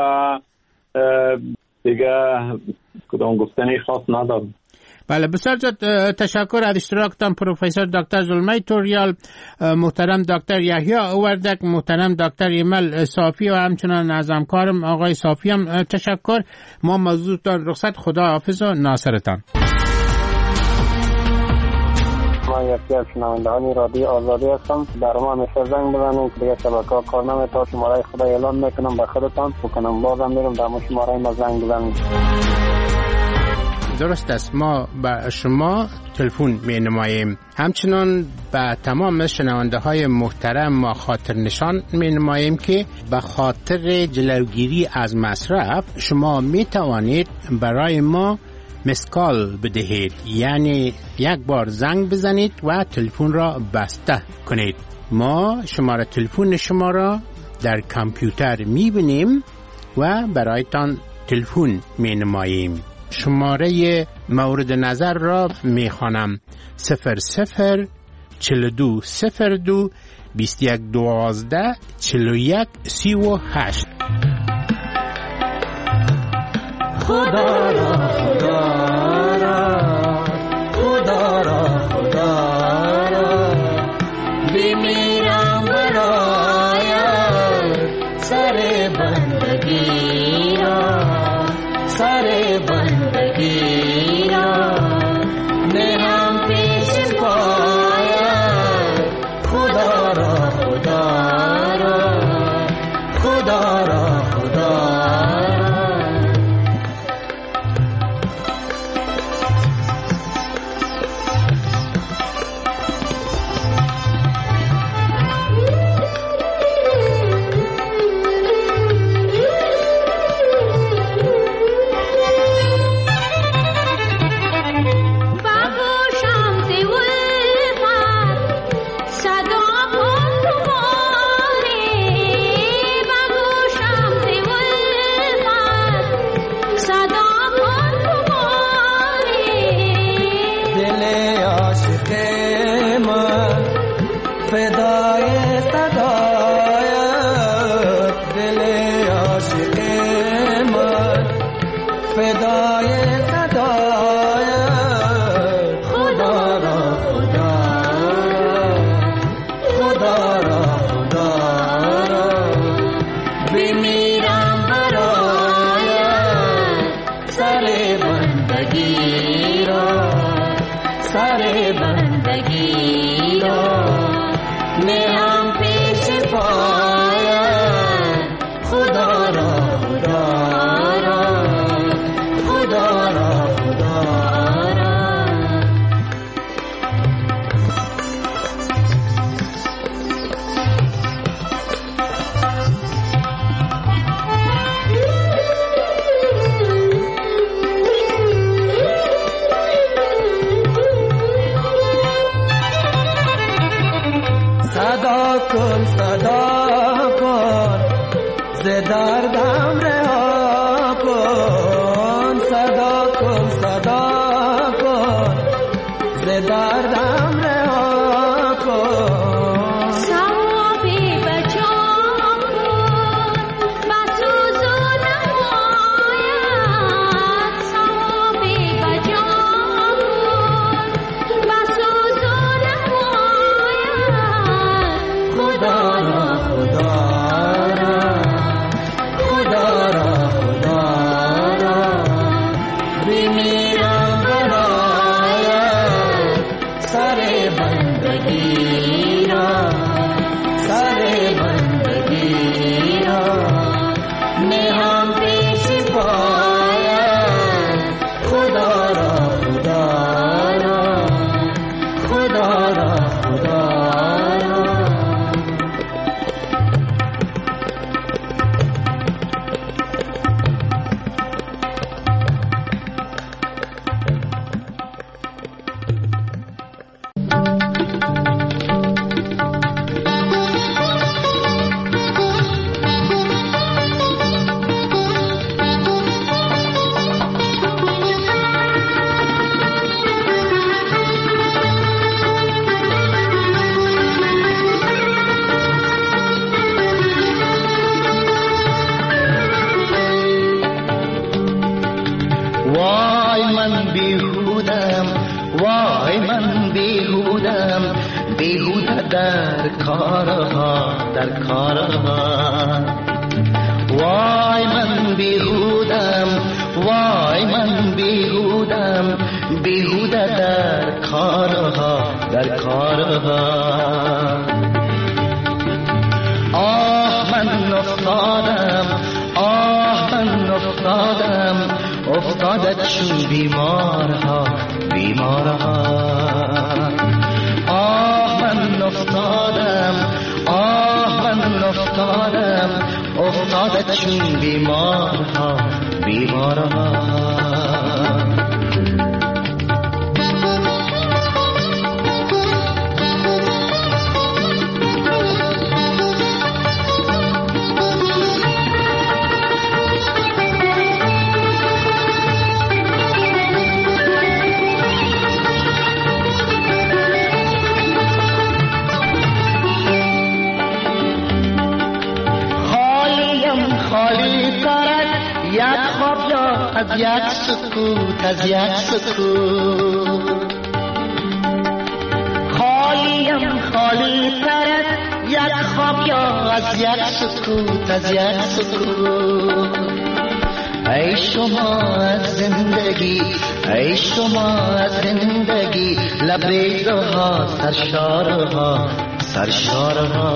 دیگه کدام گفتنی خاص ندارم. بله بسیار زیاد تشکر از اشتراکتان پروفسور دکتر زلمه توریال، محترم دکتر یحیی وردک، محترم دکتر ایمل صافی و همچنان از همکارم آقای صافی هم تشکر. ما موضوعتان رخصت، خدا حافظ و ناصرتان. من یکی از شنوندهان رادیو آزادی هستم. در ما همیشه زنگ بزنید دیگه شبکه ها کار نمی‌کنه. شماره خدا اعلام میکنم به خودتان بکنم بازم میرم در ما شماره ما زنگ بزنید. درست است، ما به شما تلفن می نماییم. همچنان به تمام شنونده های محترم ما خاطر نشان می نماییم که به خاطر جلوگیری از مصرف شما می توانید برای ما مسکال بدهید، یعنی یک بار زنگ بزنید و تلفن را بسته کنید. ما شماره تلفن شما را در کامپیوتر می بینیم و برایتان تلفن می نماییم. شماره مورد نظر را می خوانم: صفر صفر چل دو صفر دو بیست یک دوازده چل و یک سی و هشت. خدا را خدا را خدا را خدا را بمیرم برایت سر بندگی را سر بندگی را میرم پیش پایت خدا را خدا را خدا را خدا کن صدا کن ز دردم رها کن صدا کن صدا کن ز دردم رها کن ثوابی بجا کن بسوز و نماید ثوابی بجا کن بسوز و نماید خدا را خدا را خدا را خدا را بمیرم برایت سر بندگی را سر بندگی را نهم پیش پایت خدا را خدا را خدا را خدا را وای من بیهودم وای من بیهودم بیهوده در کارها در کارها وای من بیهودم وای من بیهودم بیهوده در کارها در کارها آه من افتادم آه من افتادم افتادت چون بیمارها بیمارها آه من افتادم آه من افتادم افتادت چون بیمارها بیمارها از یک سکوت از یک سکوت خالیم خالی تر یک خواب یا از یک سکوت از یک سکوت ای شما از زندگی ای شما از زندگی لبریزها سرشارها سرشارها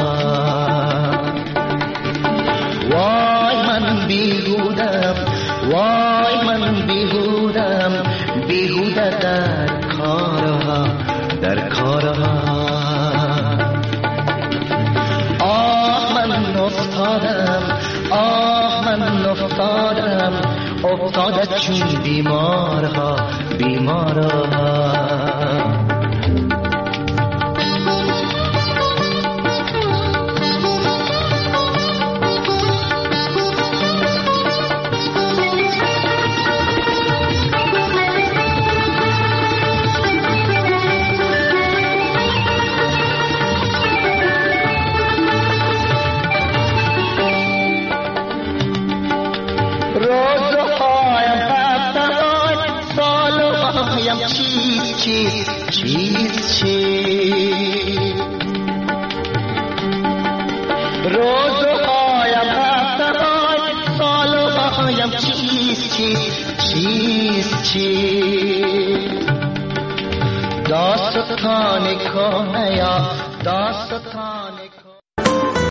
وای من بیهودم وای من بیهودم بیهوده در کارها در کارها آه من افتادم آه من افتادم افتادت چون بیمارها بیمارها چیز چیز چیز چیز روزهایم هفته‌های سالهایم چیز چیز چیز چیز داستان کنه یا داستان